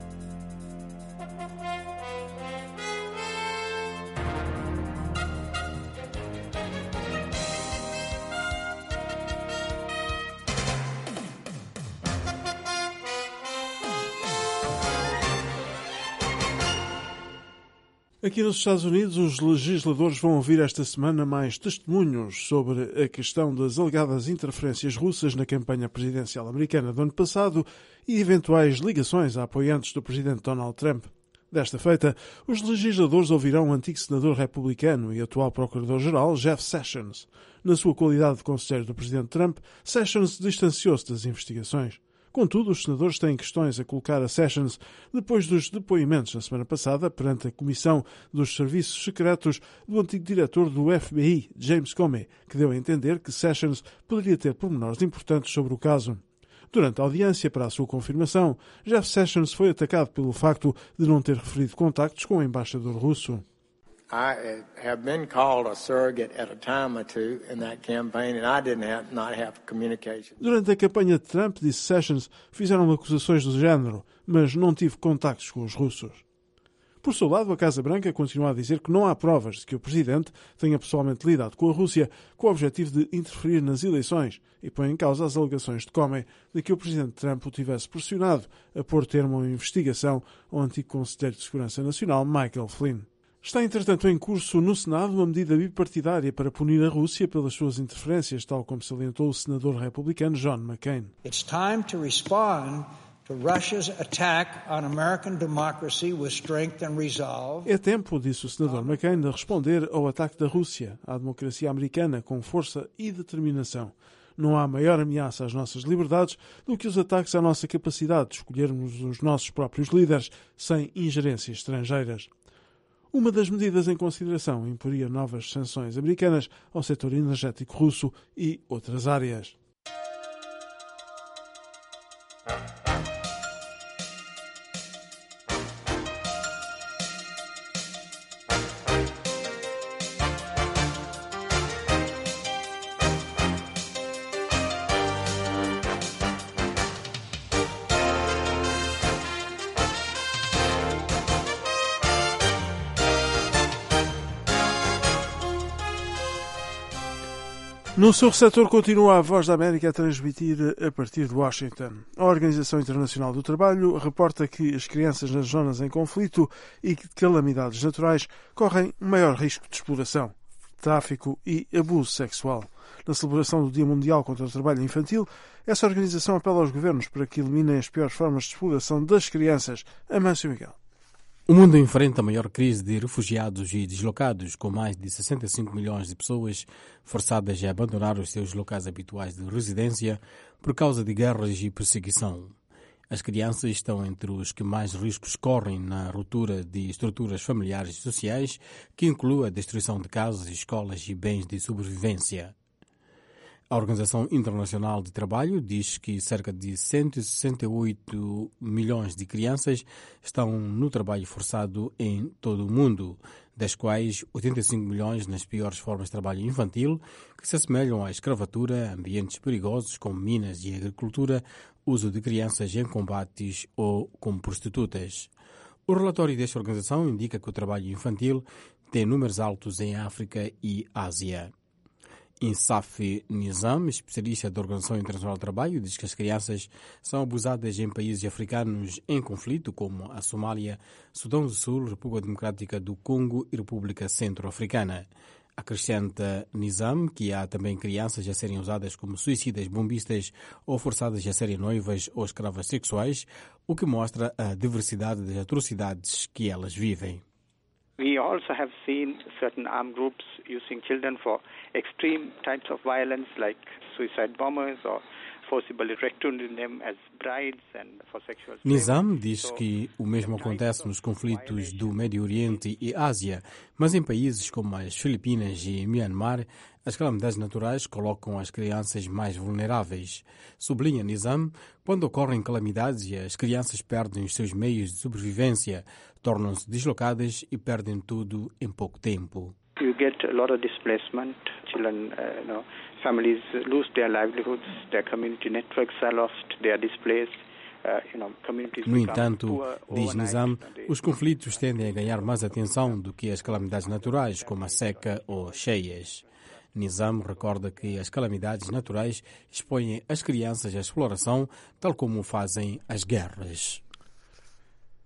Aqui nos Estados Unidos, os legisladores vão ouvir esta semana mais testemunhos sobre a questão das alegadas interferências russas na campanha presidencial americana do ano passado e eventuais ligações a apoiantes do presidente Donald Trump. Desta feita, os legisladores ouvirão o antigo senador republicano e atual procurador-geral Jeff Sessions. Na sua qualidade de conselheiro do presidente Trump, Sessions distanciou-se das investigações. Contudo, os senadores têm questões a colocar a Sessions depois dos depoimentos na semana passada perante a Comissão dos Serviços Secretos do antigo diretor do FBI, James Comey, que deu a entender que Sessions poderia ter pormenores importantes sobre o caso. Durante a audiência para a sua confirmação, Jeff Sessions foi atacado pelo facto de não ter referido contactos com o embaixador russo. I have been called a surrogate at a time or two in that campaign, and I didn't not have communication. Durante a campanha de Trump, disse Sessions, fizeram acusações do género, mas não tive contactos com os russos. Por seu lado, a Casa Branca continua a dizer que não há provas de que o presidente tenha pessoalmente lidado com a Rússia com o objetivo de interferir nas eleições e põe em causa as alegações de Comey de que o presidente Trump o tivesse pressionado a pôr termo a uma investigação ao antigo conselheiro de Segurança Nacional, Michael Flynn. Está, entretanto, em curso no Senado uma medida bipartidária para punir a Rússia pelas suas interferências, tal como salientou o senador republicano John McCain. It's time to respond to Russia's attack on American democracy with strength and resolve. É tempo, disse o senador McCain, de responder ao ataque da Rússia à democracia americana com força e determinação. Não há maior ameaça às nossas liberdades do que os ataques à nossa capacidade de escolhermos os nossos próprios líderes sem ingerências estrangeiras. Uma das medidas em consideração imporia novas sanções americanas ao setor energético russo e outras áreas. No seu receptor continua a Voz da América a transmitir a partir de Washington. A Organização Internacional do Trabalho reporta que as crianças nas zonas em conflito e de calamidades naturais correm maior risco de exploração, tráfico e abuso sexual. Na celebração do Dia Mundial contra o Trabalho Infantil, essa organização apela aos governos para que eliminem as piores formas de exploração das crianças. Amâncio Miguel. O mundo enfrenta a maior crise de refugiados e deslocados, com mais de 65 milhões de pessoas forçadas a abandonar os seus locais habituais de residência por causa de guerras e perseguição. As crianças estão entre os que mais riscos correm na ruptura de estruturas familiares e sociais, que inclui a destruição de casas, escolas e bens de sobrevivência. A Organização Internacional de Trabalho diz que cerca de 168 milhões de crianças estão no trabalho forçado em todo o mundo, das quais 85 milhões nas piores formas de trabalho infantil, que se assemelham à escravatura, ambientes perigosos como minas e agricultura, uso de crianças em combates ou como prostitutas. O relatório desta organização indica que o trabalho infantil tem números altos em África e Ásia. Insaf Nizam, especialista da Organização Internacional do Trabalho, diz que as crianças são abusadas em países africanos em conflito, como a Somália, Sudão do Sul, República Democrática do Congo e República Centro-Africana. Acrescenta Nizam que há também crianças a serem usadas como suicidas, bombistas ou forçadas a serem noivas ou escravas sexuais, o que mostra a diversidade das atrocidades que elas vivem. We also have seen certain armed groups using children for extreme types of violence like suicide bombers or forcibly recruiting them as brides and for sexual slavery. Nizam diz que o mesmo acontece nos conflitos do Médio Oriente e Ásia, mas em países como as Filipinas e Myanmar, as calamidades naturais colocam as crianças mais vulneráveis. Sublinha Nizam, quando ocorrem calamidades e as crianças perdem os seus meios de sobrevivência, tornam-se deslocadas e perdem tudo em pouco tempo. You get a lot of displacement. Children, families lose their livelihoods, their community networks are lost, they are displaced. No entanto, diz Nizam, os conflitos tendem a ganhar mais atenção do que as calamidades naturais, como a seca ou cheias. Nizam recorda que as calamidades naturais expõem as crianças à exploração, tal como fazem as guerras.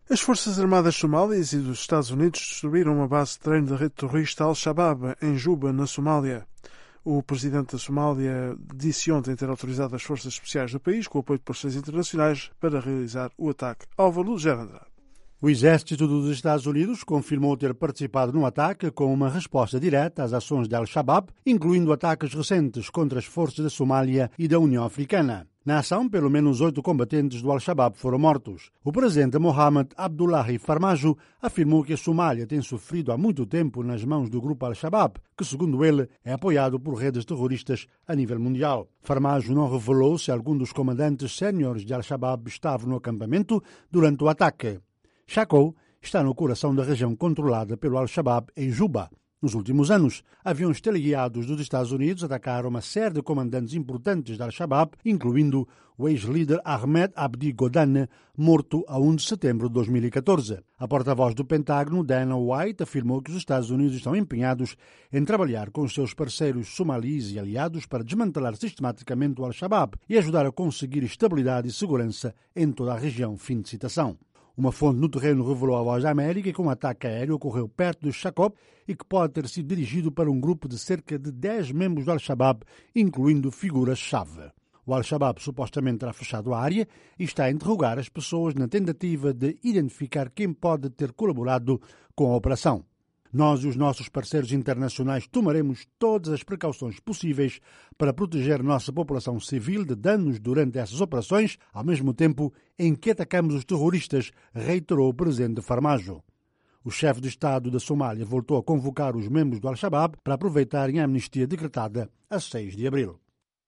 As Forças Armadas somálias e dos Estados Unidos destruíram uma base de treino da rede terrorista Al-Shabaab em Juba, na Somália. O presidente da Somália disse ontem ter autorizado as forças especiais do país, com o apoio de parceiros internacionais, para realizar o ataque. Álvaro Gerandra. O exército dos Estados Unidos confirmou ter participado no ataque como uma resposta direta às ações de Al-Shabaab, incluindo ataques recentes contra as forças da Somália e da União Africana. Na ação, pelo menos 8 combatentes do Al-Shabaab foram mortos. O presidente Mohamed Abdullahi Farmajo afirmou que a Somália tem sofrido há muito tempo nas mãos do grupo Al-Shabaab, que, segundo ele, é apoiado por redes terroristas a nível mundial. Farmajo não revelou se algum dos comandantes séniores de Al-Shabaab estava no acampamento durante o ataque. Shako está no coração da região controlada pelo Al-Shabaab em Juba. Nos últimos anos, aviões teleguiados dos Estados Unidos atacaram uma série de comandantes importantes da Al-Shabaab, incluindo o ex-líder Ahmed Abdi Godane, morto a 1 de setembro de 2014. A porta-voz do Pentágono, Dana White, afirmou que os Estados Unidos estão empenhados em trabalhar com os seus parceiros somalis e aliados para desmantelar sistematicamente o Al-Shabaab e ajudar a conseguir estabilidade e segurança em toda a região. Fim de citação. Uma fonte no terreno revelou à Voz da América que um ataque aéreo ocorreu perto de Shakop e que pode ter sido dirigido para um grupo de cerca de 10 membros do Al-Shabaab, incluindo figuras-chave. O Al-Shabaab supostamente terá fechado a área e está a interrogar as pessoas na tentativa de identificar quem pode ter colaborado com a operação. Nós e os nossos parceiros internacionais tomaremos todas as precauções possíveis para proteger nossa população civil de danos durante essas operações, ao mesmo tempo em que atacamos os terroristas, reiterou o presidente Farmajo. O chefe de Estado da Somália voltou a convocar os membros do Al-Shabaab para aproveitarem a amnistia decretada a 6 de abril.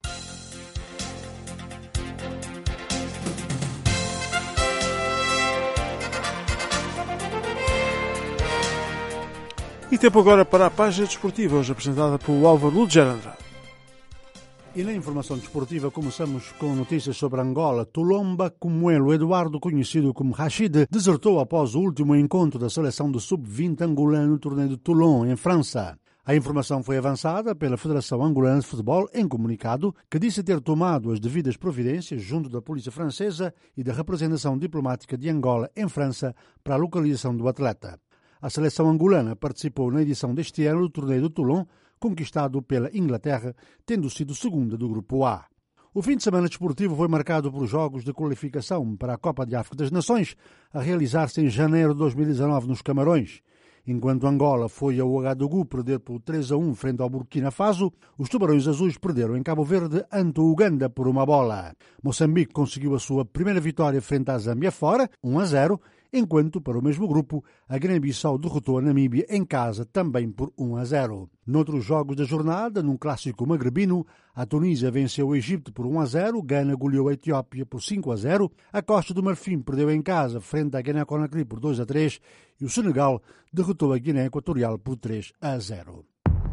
E tempo agora para a página desportiva, hoje apresentada por Álvaro Gerandra. E na informação desportiva começamos com notícias sobre Angola. Tulomba Kumuelo Eduardo, conhecido como Rachid, desertou após o último encontro da seleção do Sub-20 angolano no torneio de Toulon, em França. A informação foi avançada pela Federação Angolana de Futebol em comunicado, que disse ter tomado as devidas providências junto da polícia francesa e da representação diplomática de Angola em França para a localização do atleta. A seleção angolana participou na edição deste ano do torneio de Toulon, conquistado pela Inglaterra, tendo sido segunda do Grupo A. O fim de semana desportivo foi marcado por jogos de qualificação para a Copa de África das Nações, a realizar-se em janeiro de 2019 nos Camarões. Enquanto Angola foi ao Ouagadougou perder por 3-1 frente ao Burkina Faso, os Tubarões Azuis perderam em Cabo Verde ante o Uganda por uma bola. Moçambique conseguiu a sua primeira vitória frente à Zâmbia fora, 1-0, enquanto, para o mesmo grupo, a Guiné-Bissau derrotou a Namíbia em casa também por 1-0. Noutros jogos da jornada, num clássico magrebino, a Tunísia venceu o Egito por 1-0, Gana goleou a Etiópia por 5-0, a Costa do Marfim perdeu em casa frente à Guiné-Conakry por 2-3 e o Senegal derrotou a Guiné Equatorial por 3-0.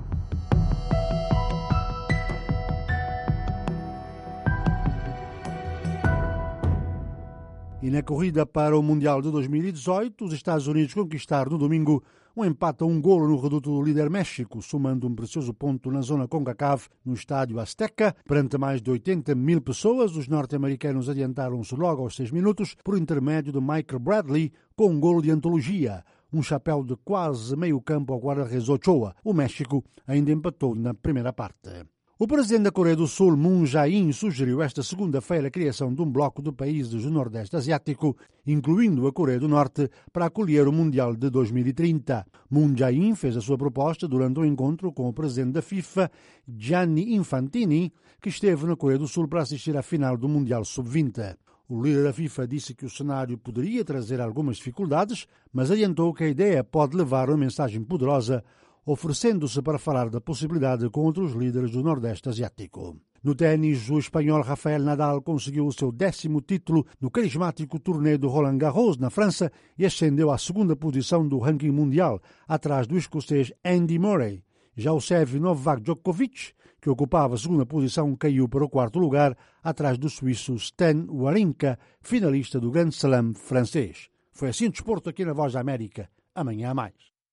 E na corrida para o Mundial de 2018, os Estados Unidos conquistaram no domingo um empate a 1-golo no reduto do líder México, somando um precioso ponto na zona CONCACAF no estádio Azteca. Perante mais de 80 mil pessoas, os norte-americanos adiantaram-se logo aos 6 minutos por intermédio de Michael Bradley com um golo de antologia, um chapéu de quase meio campo ao guarda-redes Ochoa. O México ainda empatou na primeira parte. O presidente da Coreia do Sul, Moon Jae-in, sugeriu esta segunda-feira a criação de um bloco de países do Nordeste Asiático, incluindo a Coreia do Norte, para acolher o Mundial de 2030. Moon Jae-in fez a sua proposta durante um encontro com o presidente da FIFA, Gianni Infantini, que esteve na Coreia do Sul para assistir à final do Mundial Sub-20. O líder da FIFA disse que o cenário poderia trazer algumas dificuldades, mas adiantou que a ideia pode levar uma mensagem poderosa, oferecendo-se para falar da possibilidade com outros líderes do Nordeste Asiático. No ténis, o espanhol Rafael Nadal conseguiu o seu 10º título no carismático torneio do Roland Garros, na França, e ascendeu à segunda posição do ranking mundial, atrás do escocês Andy Murray. Já o sérvio Novak Djokovic, que ocupava a segunda posição, caiu para o 4º lugar, atrás do suíço Stan Wawrinka, finalista do Grand Slam francês. Foi assim o desporto aqui na Voz da América. Amanhã há mais.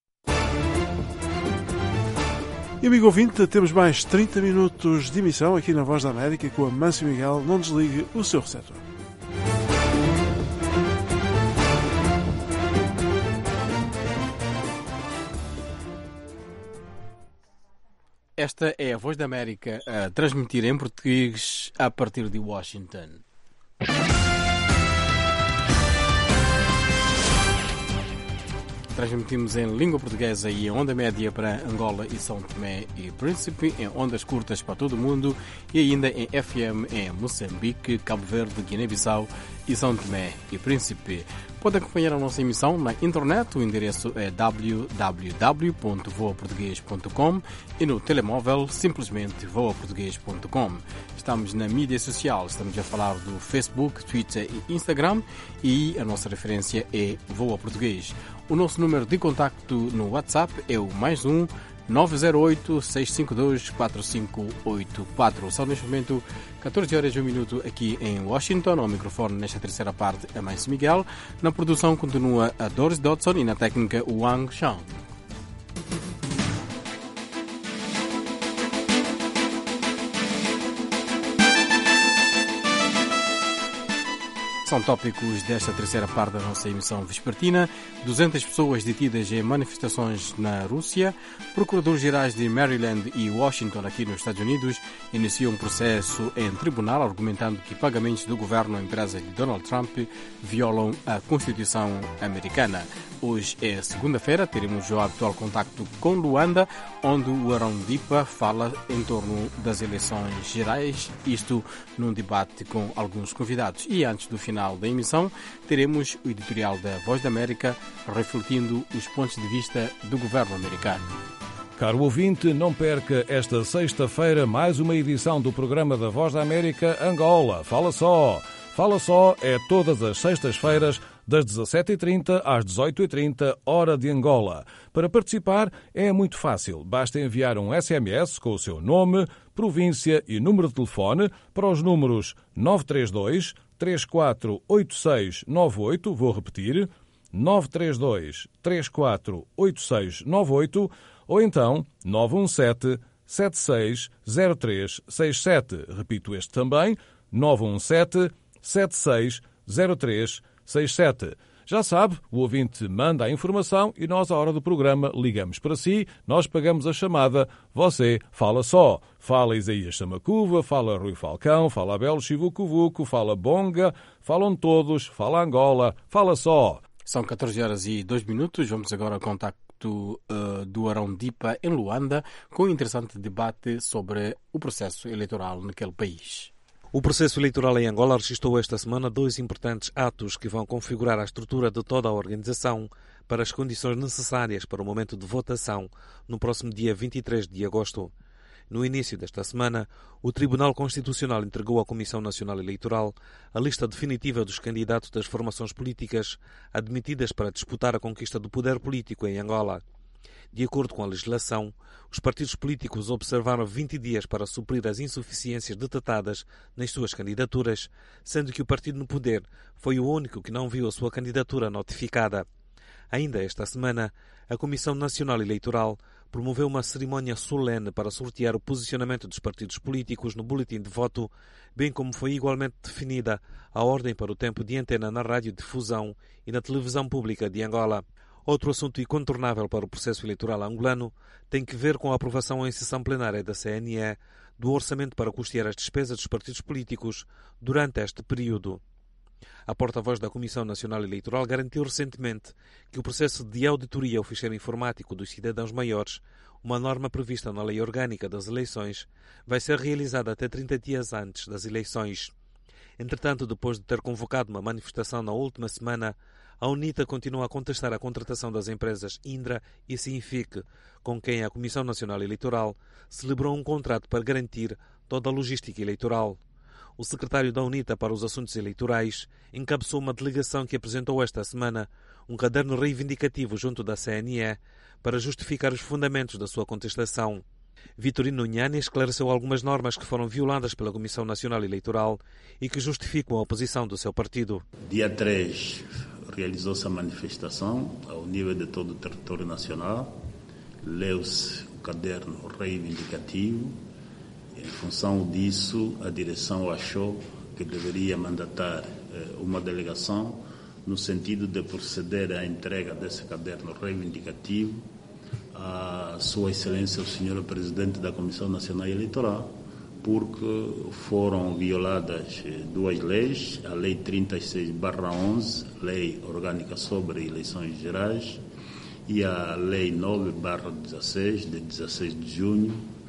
E amigo ouvinte, temos mais 30 minutos de emissão aqui na Voz da América com a Mâncio Miguel. Não desligue o seu receptor. Esta é a Voz da América a transmitir em português a partir de Washington. Transmitimos em língua portuguesa e em onda média para Angola e São Tomé e Príncipe, em ondas curtas para todo o mundo e ainda em FM em Moçambique, Cabo Verde, Guiné-Bissau e São Tomé e Príncipe. Pode acompanhar a nossa emissão na internet, o endereço é www.voaportugues.com e no telemóvel simplesmente voaportugues.com. Estamos na mídia social, estamos a falar do Facebook, Twitter e Instagram e a nossa referência é Voa Português. O nosso número de contacto no WhatsApp é o +1 908-652-4584. São neste momento 14 horas e 1 minuto aqui em Washington. Ao microfone nesta terceira parte é Mãe Miguel. Na produção continua a Doris Dodson e na técnica o Wang Shang. São tópicos desta terceira parte da nossa emissão vespertina. 200 pessoas detidas em manifestações na Rússia. Procuradores-gerais de Maryland e Washington, aqui nos Estados Unidos, iniciam um processo em tribunal argumentando que pagamentos do governo a empresas de Donald Trump violam a Constituição americana. Hoje é segunda-feira, teremos o habitual contacto com Luanda, onde o Arão Dipa fala em torno das eleições gerais, isto num debate com alguns convidados. E antes do final da emissão, teremos o editorial da Voz da América, refletindo os pontos de vista do governo americano. Caro ouvinte, não perca esta sexta-feira mais uma edição do programa da Voz da América Angola. Fala só! Fala só é todas as sextas-feiras, das 17h30 às 18h30, hora de Angola. Para participar é muito fácil. Basta enviar um SMS com o seu nome, província e número de telefone para os números 932 348698, vou repetir, 932 348698, ou então 917 760367. Repito este também, 917 760367. Já sabe, o ouvinte manda a informação e nós, à hora do programa, ligamos para si, nós pagamos a chamada, você fala só. Fala Isaías Samacuva, fala Rui Falcão, fala Abel Chivucuvuco, fala Bonga, falam todos, fala Angola, fala só. São 14 horas e 2 minutos, vamos agora ao contacto do Arão Dipa em Luanda, com um interessante debate sobre o processo eleitoral naquele país. O processo eleitoral em Angola registrou esta semana 2 importantes atos que vão configurar a estrutura de toda a organização para as condições necessárias para o momento de votação no próximo dia 23 de agosto. No início desta semana, o Tribunal Constitucional entregou à Comissão Nacional Eleitoral a lista definitiva dos candidatos das formações políticas admitidas para disputar a conquista do poder político em Angola. De acordo com a legislação, os partidos políticos observaram 20 dias para suprir as insuficiências detectadas nas suas candidaturas, sendo que o partido no poder foi o único que não viu a sua candidatura notificada. Ainda esta semana, a Comissão Nacional Eleitoral promoveu uma cerimónia solene para sortear o posicionamento dos partidos políticos no boletim de voto, bem como foi igualmente definida a ordem para o tempo de antena na radiodifusão e na televisão pública de Angola. Outro assunto incontornável para o processo eleitoral angolano tem que ver com a aprovação em sessão plenária da CNE do orçamento para custear as despesas dos partidos políticos durante este período. A porta-voz da Comissão Nacional Eleitoral garantiu recentemente que o processo de auditoria ao ficheiro informático dos cidadãos maiores, uma norma prevista na Lei Orgânica das Eleições, vai ser realizada até 30 dias antes das eleições. Entretanto, depois de ter convocado uma manifestação na última semana, a UNITA continua a contestar a contratação das empresas Indra e Sinfic, com quem a Comissão Nacional Eleitoral celebrou um contrato para garantir toda a logística eleitoral. O secretário da UNITA para os Assuntos Eleitorais encabeçou uma delegação que apresentou esta semana um caderno reivindicativo junto da CNE para justificar os fundamentos da sua contestação. Vitorino Nhani esclareceu algumas normas que foram violadas pela Comissão Nacional Eleitoral e que justificam a oposição do seu partido. Dia 3 realizou-se a manifestação ao nível de todo o território nacional. Leu-se o caderno reivindicativo. Em função disso, a direção achou que deveria mandatar uma delegação no sentido de proceder à entrega desse caderno reivindicativo a Sua Excelência, o Senhor Presidente da Comissão Nacional Eleitoral, porque foram violadas duas leis, a Lei 36/11, Lei Orgânica sobre Eleições Gerais, e a Lei 9/16, de 16 de junho,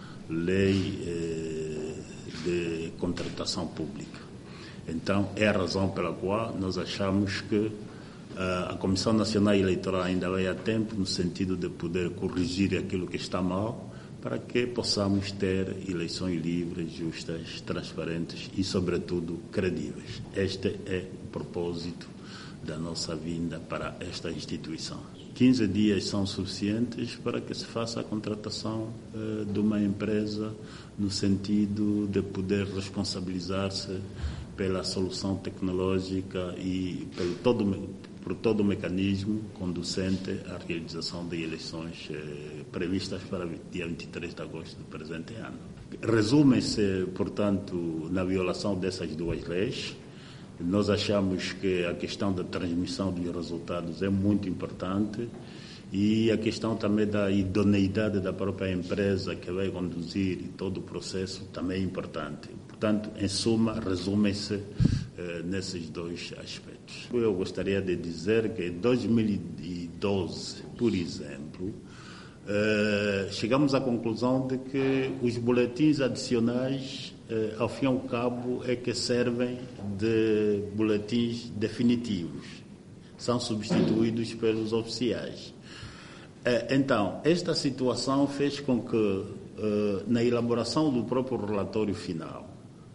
Lei de Contratação Pública. Então, é a razão pela qual nós achamos que a Comissão Nacional Eleitoral ainda vai a tempo no sentido de poder corrigir aquilo que está mal, para que possamos ter eleições livres, justas, transparentes e, sobretudo, credíveis. Este é o propósito da nossa vinda para esta instituição. 15 dias são suficientes para que se faça a contratação de uma empresa no sentido de poder responsabilizar-se pela solução tecnológica e por todo o mecanismo conducente à realização de eleições previstas para dia 23 de agosto do presente ano. Resumem-se, portanto, na violação dessas duas leis. Nós achamos que a questão da transmissão dos resultados é muito importante e a questão também da idoneidade da própria empresa que vai conduzir todo o processo também é importante. Portanto, em suma, resumem-se nesses dois aspectos. Eu gostaria de dizer que em 2012, por exemplo, chegamos à conclusão de que os boletins adicionais, ao fim e ao cabo, é que servem de boletins definitivos. São substituídos pelos oficiais. Então, esta situação fez com que, na elaboração do próprio relatório final,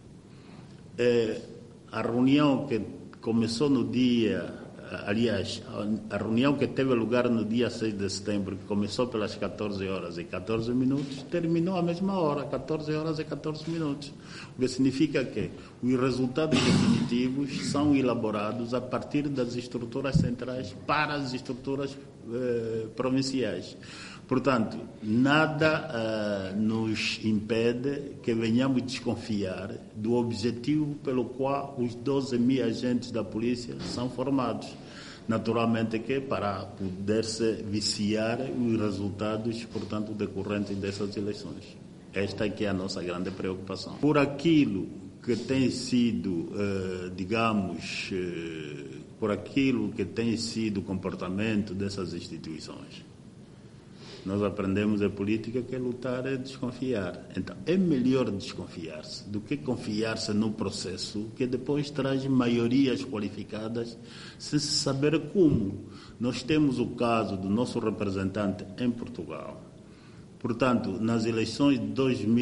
a reunião que começou no dia, aliás, a reunião que teve lugar no dia 6 de setembro, que começou pelas 14h14, terminou à mesma hora, 14h14, o que significa que os resultados definitivos são elaborados a partir das estruturas centrais para as estruturas provinciais. Portanto, nada nos impede que venhamos desconfiar do objetivo pelo qual os 12.000 agentes da polícia são formados. Naturalmente que para poder-se viciar os resultados, portanto, decorrentes dessas eleições. Esta aqui é a nossa grande preocupação. Por aquilo que tem sido, por aquilo que tem sido o comportamento dessas instituições, nós aprendemos a política que lutar é desconfiar. Então, é melhor desconfiar-se do que confiar-se no processo que depois traz maiorias qualificadas sem se saber como. Nós temos o caso do nosso representante em Portugal. Portanto, nas eleições de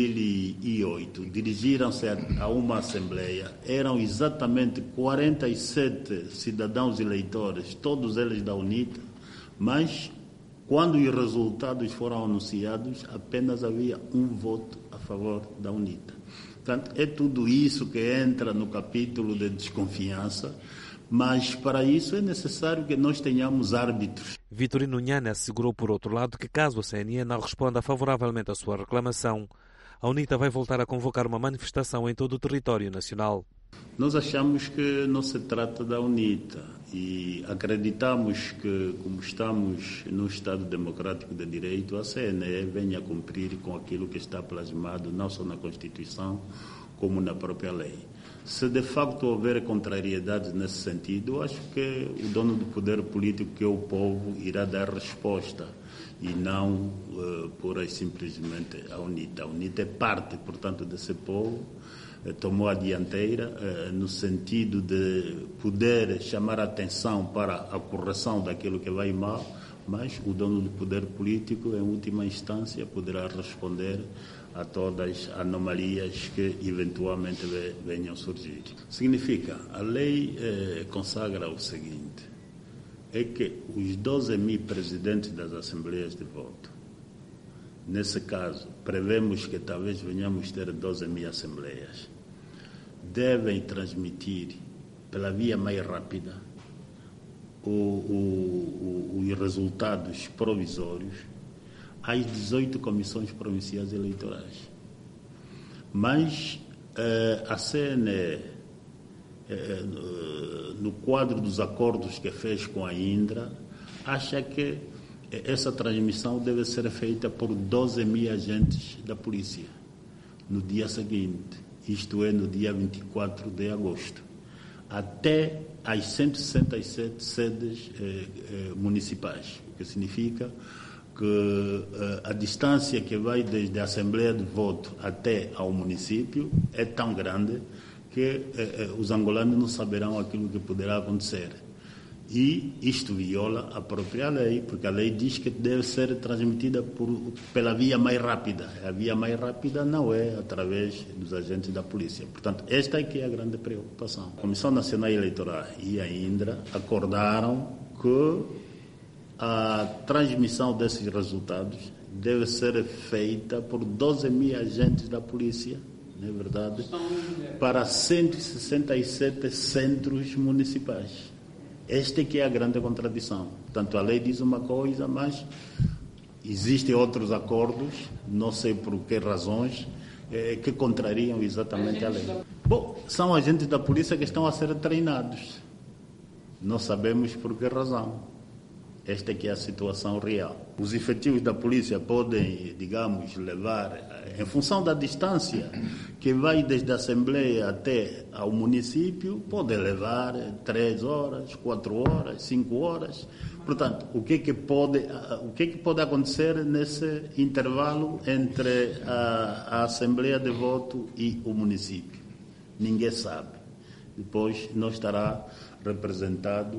2008, dirigiram-se a uma assembleia, eram exatamente 47 cidadãos eleitores, todos eles da UNITA, mas quando os resultados foram anunciados, apenas havia um voto a favor da UNITA. Portanto, é tudo isso que entra no capítulo de desconfiança, mas para isso é necessário que nós tenhamos árbitros. Vitorino Nhana assegurou, por outro lado, que caso a CNE não responda favoravelmente à sua reclamação, a UNITA vai voltar a convocar uma manifestação em todo o território nacional. Nós achamos que não se trata da UNITA e acreditamos que, como estamos num Estado democrático de direito, a CNE venha a cumprir com aquilo que está plasmado não só na Constituição, como na própria lei. Se de facto houver contrariedades nesse sentido, acho que o dono do poder político, que é o povo, irá dar resposta e não pura e simplesmente a UNITA. A UNITA é parte, portanto, desse povo, tomou a dianteira no sentido de poder chamar a atenção para a correção daquilo que vai mal, mas o dono do poder político, em última instância, poderá responder a todas as anomalias que eventualmente venham a surgir. Significa, a lei consagra o seguinte, é que os 12.000 presidentes das assembleias de voto, nesse caso, prevemos que talvez venhamos ter 12.000 assembleias, devem transmitir pela via mais rápida os resultados provisórios às 18 comissões provinciais eleitorais. Mas a CNE, no quadro dos acordos que fez com a Indra, acha que essa transmissão deve ser feita por 12 mil agentes da polícia no dia seguinte, isto é, no dia 24 de agosto, até as 167 sedes municipais, o que significa que a distância que vai desde a Assembleia de Voto até ao município é tão grande que os angolanos não saberão aquilo que poderá acontecer. E isto viola a própria lei, porque a lei diz que deve ser transmitida pela via mais rápida. A via mais rápida não é através dos agentes da polícia. Portanto, esta é que é a grande preocupação. A Comissão Nacional Eleitoral e a INDRA acordaram que a transmissão desses resultados deve ser feita por 12 mil agentes da polícia, não é verdade, para 167 centros municipais. Esta é que é a grande contradição. Portanto, a lei diz uma coisa, mas existem outros acordos, não sei por que razões, que contrariam exatamente a lei. Bom, são agentes da polícia que estão a ser treinados. Não sabemos por que razão. Esta é que é a situação real. Os efetivos da polícia podem, digamos, levar, em função da distância que vai desde a Assembleia até ao município, podem levar 3 horas, 4 horas, 5 horas. Portanto, o que pode acontecer nesse intervalo entre a Assembleia de Voto e o município? Ninguém sabe. Depois não estará representado,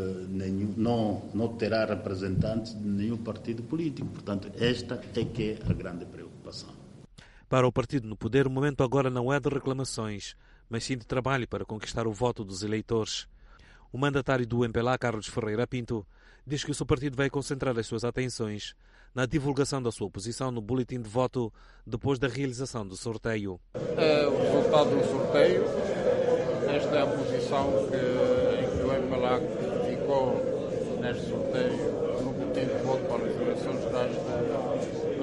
não terá representantes de nenhum partido político. Portanto, esta é que é a grande preocupação. Para o partido no poder, o momento agora não é de reclamações, mas sim de trabalho para conquistar o voto dos eleitores. O mandatário do MPLA, Carlos Ferreira Pinto, diz que o seu partido vai concentrar as suas atenções na divulgação da sua posição no boletim de voto depois da realização do sorteio. O resultado do sorteio, esta é a posição em que o MPLA ficou neste sorteio no boletim de voto para as eleições gerais de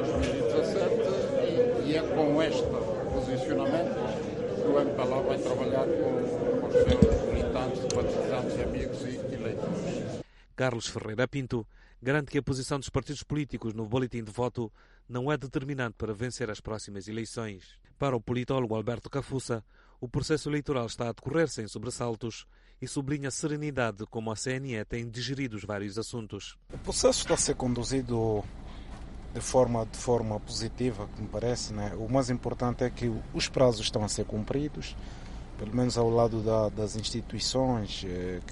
2017 e é com este posicionamento que o MPLA vai trabalhar com os seus militantes, simpatizantes, amigos e eleitores. Carlos Ferreira Pinto garante que a posição dos partidos políticos no boletim de voto não é determinante para vencer as próximas eleições. Para o politólogo Alberto Cafuça, o processo eleitoral está a decorrer sem sobressaltos e sublinha a serenidade como a CNE tem digerido os vários assuntos. O processo está a ser conduzido de forma positiva, que me parece, né? O mais importante é que os prazos estão a ser cumpridos, pelo menos ao lado das instituições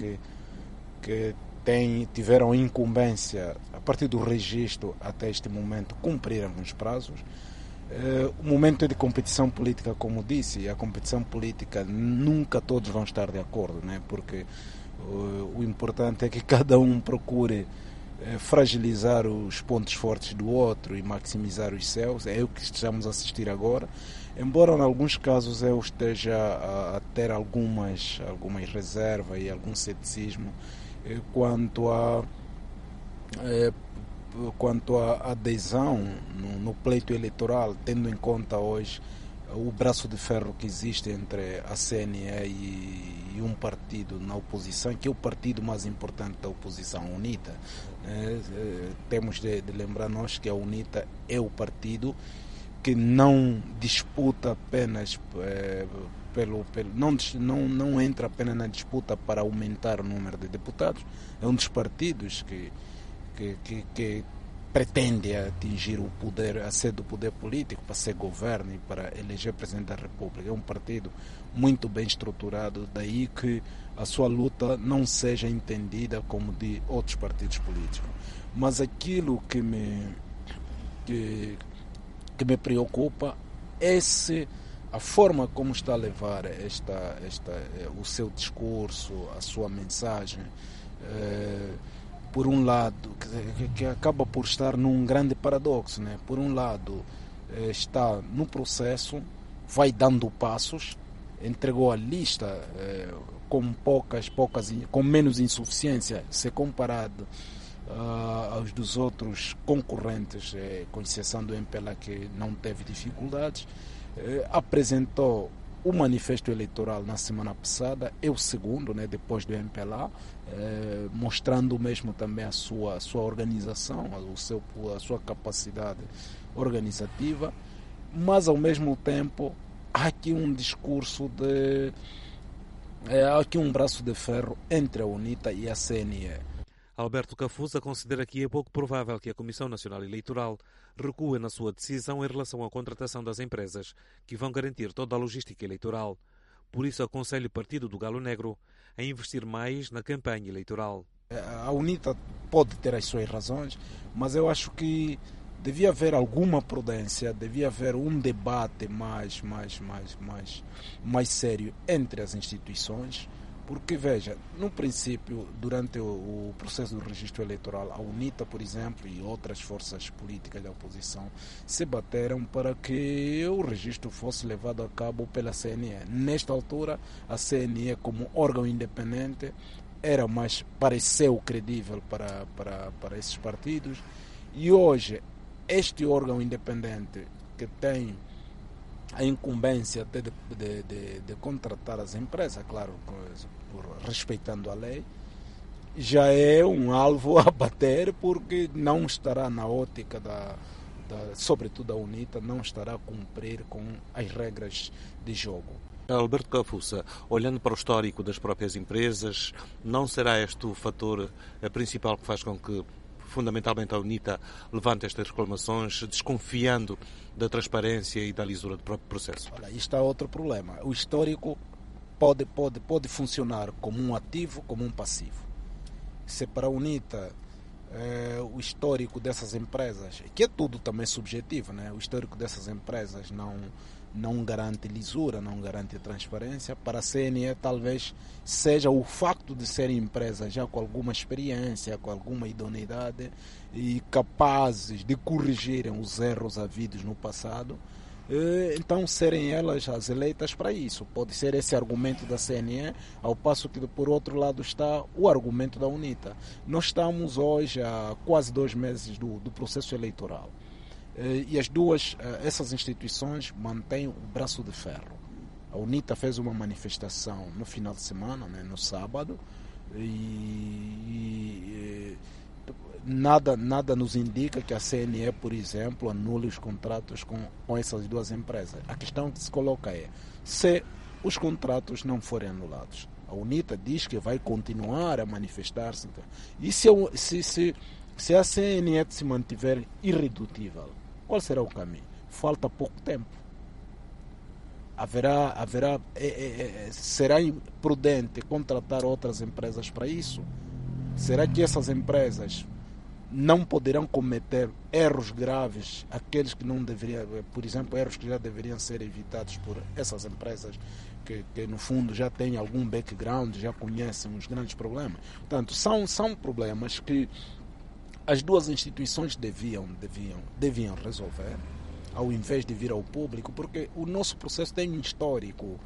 que tiveram incumbência a partir do registro até este momento cumpriram os prazos. O momento é de competição política, como disse, e a competição política nunca todos vão estar de acordo, né? Porque o importante é que cada um procure fragilizar os pontos fortes do outro e maximizar os seus. É o que estamos a assistir agora, embora em alguns casos eu esteja a ter algumas reservas e algum ceticismo quanto à adesão no pleito eleitoral, tendo em conta hoje o braço de ferro que existe entre a CNE e um partido na oposição, que é o partido mais importante da oposição, a UNITA. Temos de lembrar nós que a UNITA é o partido que não disputa apenas não entra apenas na disputa para aumentar o número de deputados, é um dos partidos que pretende atingir o poder, a sede do poder político para ser governo e para eleger presidente da República. É um partido muito bem estruturado, daí que a sua luta não seja entendida como de outros partidos políticos. Mas aquilo que me preocupa é a forma como está a levar o seu discurso, a sua mensagem, por um lado, que acaba por estar num grande paradoxo, né? Por um lado, está no processo, vai dando passos, entregou a lista com menos insuficiência, se comparado aos dos outros concorrentes, com exceção do MPLA, que não teve dificuldades, apresentou o manifesto eleitoral na semana passada é o segundo, né, depois do MPLA, mostrando mesmo também a sua organização, a sua capacidade organizativa, mas ao mesmo tempo há aqui um discurso há aqui um braço de ferro entre a UNITA e a CNE. Alberto Cafusa considera que é pouco provável que a Comissão Nacional Eleitoral recue na sua decisão em relação à contratação das empresas que vão garantir toda a logística eleitoral. Por isso aconselha o Partido do Galo Negro a investir mais na campanha eleitoral. A UNITA pode ter as suas razões, mas eu acho que devia haver alguma prudência, devia haver um debate mais sério entre as instituições, porque, veja, no princípio, durante o processo do registro eleitoral, a UNITA, por exemplo, e outras forças políticas da oposição se bateram para que o registro fosse levado a cabo pela CNE. Nesta altura, a CNE, como órgão independente, pareceu credível para esses partidos, e hoje este órgão independente que tem a incumbência de contratar as empresas, claro, respeitando a lei, já é um alvo a bater, porque não estará na ótica sobretudo da UNITA, não estará a cumprir com as regras de jogo. Alberto Cafusa, olhando para o histórico das próprias empresas, não será este o fator principal que faz com que fundamentalmente a UNITA levante estas reclamações, desconfiando da transparência e da lisura do próprio processo? Olha, isto é outro problema. O histórico pode funcionar como um ativo, como um passivo. Se para a UNITA o histórico dessas empresas, que é tudo também subjetivo, né? O histórico dessas empresas não garante lisura, não garante transparência. Para a CNE talvez seja o facto de serem empresas já com alguma experiência, com alguma idoneidade e capazes de corrigirem os erros havidos no passado, então serem elas as eleitas para isso. Pode ser esse argumento da CNE, ao passo que por outro lado está o argumento da UNITA. Nós estamos hoje há quase 2 meses do processo eleitoral. E essas instituições mantêm o braço de ferro. A UNITA fez uma manifestação no final de semana, né, no sábado, e nada nos indica que a CNE, por exemplo, anule os contratos com essas duas empresas. A questão que se coloca é, se os contratos não forem anulados, a UNITA diz que vai continuar a manifestar-se. E se a CNE se mantiver irredutível, qual será o caminho? Falta pouco tempo. Será imprudente contratar outras empresas para isso? Será que essas empresas não poderão cometer erros graves, aqueles que não deveriam, por exemplo, erros que já deveriam ser evitados por essas empresas que no fundo já têm algum background, já conhecem os grandes problemas? Portanto, são problemas que as duas instituições deviam resolver, ao invés de vir ao público, porque o nosso processo tem um histórico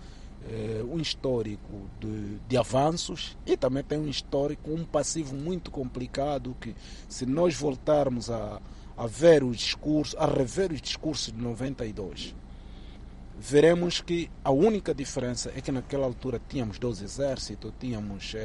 de avanços e também tem um passivo muito complicado, que se nós voltarmos a rever os discursos de 92, veremos que a única diferença é que naquela altura tínhamos 2 exércitos, tínhamos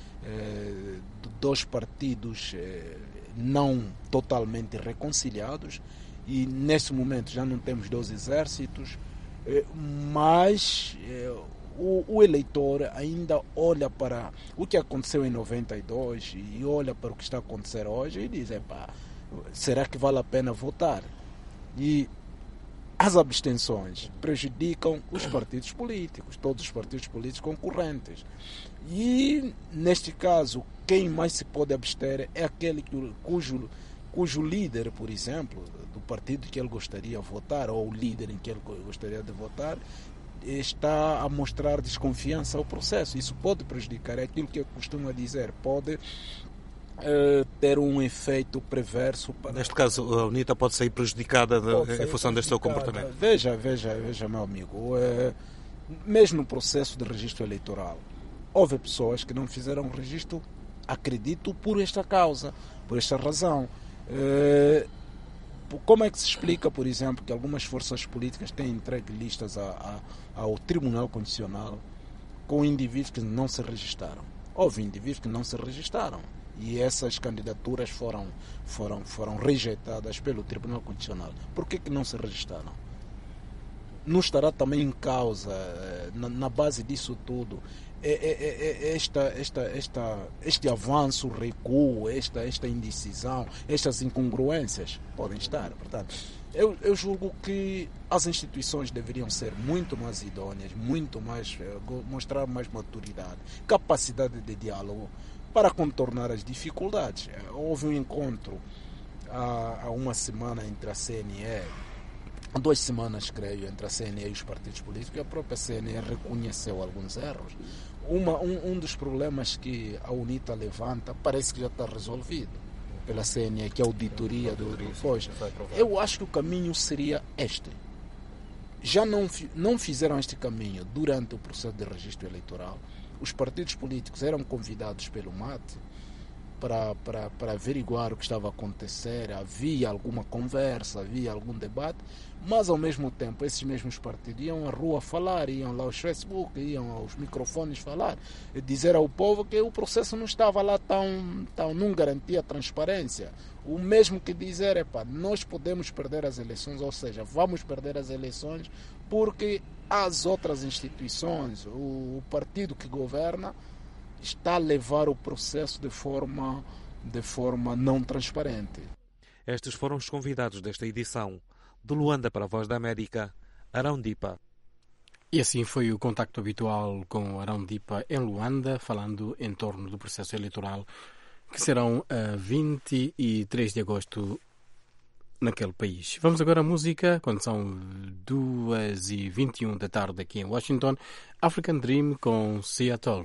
2 partidos não totalmente reconciliados, e nesse momento já não temos 2 exércitos, mas o eleitor ainda olha para o que aconteceu em 92 e olha para o que está a acontecer hoje e diz, será que vale a pena votar? E as abstenções prejudicam os partidos políticos, todos os partidos políticos concorrentes. E, neste caso, quem mais se pode abster é aquele cujo líder, por exemplo, do partido que ele gostaria de votar, ou o líder em que ele gostaria de votar, está a mostrar desconfiança ao processo. Isso pode prejudicar, é aquilo que eu costumo dizer, pode ter um efeito perverso. Neste caso, a UNITA pode sair prejudicada em função deste seu comportamento. Veja, meu amigo, mesmo no processo de registro eleitoral, houve pessoas que não fizeram o registro, acredito, por esta causa, por esta razão. Como é que se explica, por exemplo, que algumas forças políticas têm entregue listas ao Tribunal Constitucional com indivíduos que não se registraram? Houve indivíduos que não se registraram e essas candidaturas foram rejeitadas pelo Tribunal Constitucional. Por que não se registraram? Não estará também em causa, na base disso tudo, este avanço, recuo, esta indecisão, estas incongruências? Podem estar. Portanto, eu julgo que as instituições deveriam ser muito mais idôneas, mostrar mais maturidade, capacidade de diálogo para contornar as dificuldades. Houve um encontro há uma semana entre a CNE, 2 semanas, creio, entre a CNE e os partidos políticos, e a própria CNE reconheceu alguns erros. Um dos problemas que a UNITA levanta parece que já está resolvido pela CNE, que é a auditoria do pois. Eu acho que o caminho seria este. Já não fizeram este caminho durante o processo de registro eleitoral. Os partidos políticos eram convidados pelo MAT para averiguar o que estava a acontecer, havia alguma conversa, havia algum debate, mas ao mesmo tempo esses mesmos partidos iam à rua falar, iam lá aos Facebook, iam aos microfones falar, e dizer ao povo que o processo não estava lá não garantia transparência. O mesmo que dizer, nós podemos perder as eleições, ou seja, vamos perder as eleições porque as outras instituições, o partido que governa, está a levar o processo de forma não transparente. Estes foram os convidados desta edição. De Luanda para a Voz da América, Arão Dipa. E assim foi o contacto habitual com Arão Dipa em Luanda, falando em torno do processo eleitoral, que serão a 23 de agosto naquele país. Vamos agora à música, quando são 2h21 da tarde aqui em Washington. African Dream com Seattle.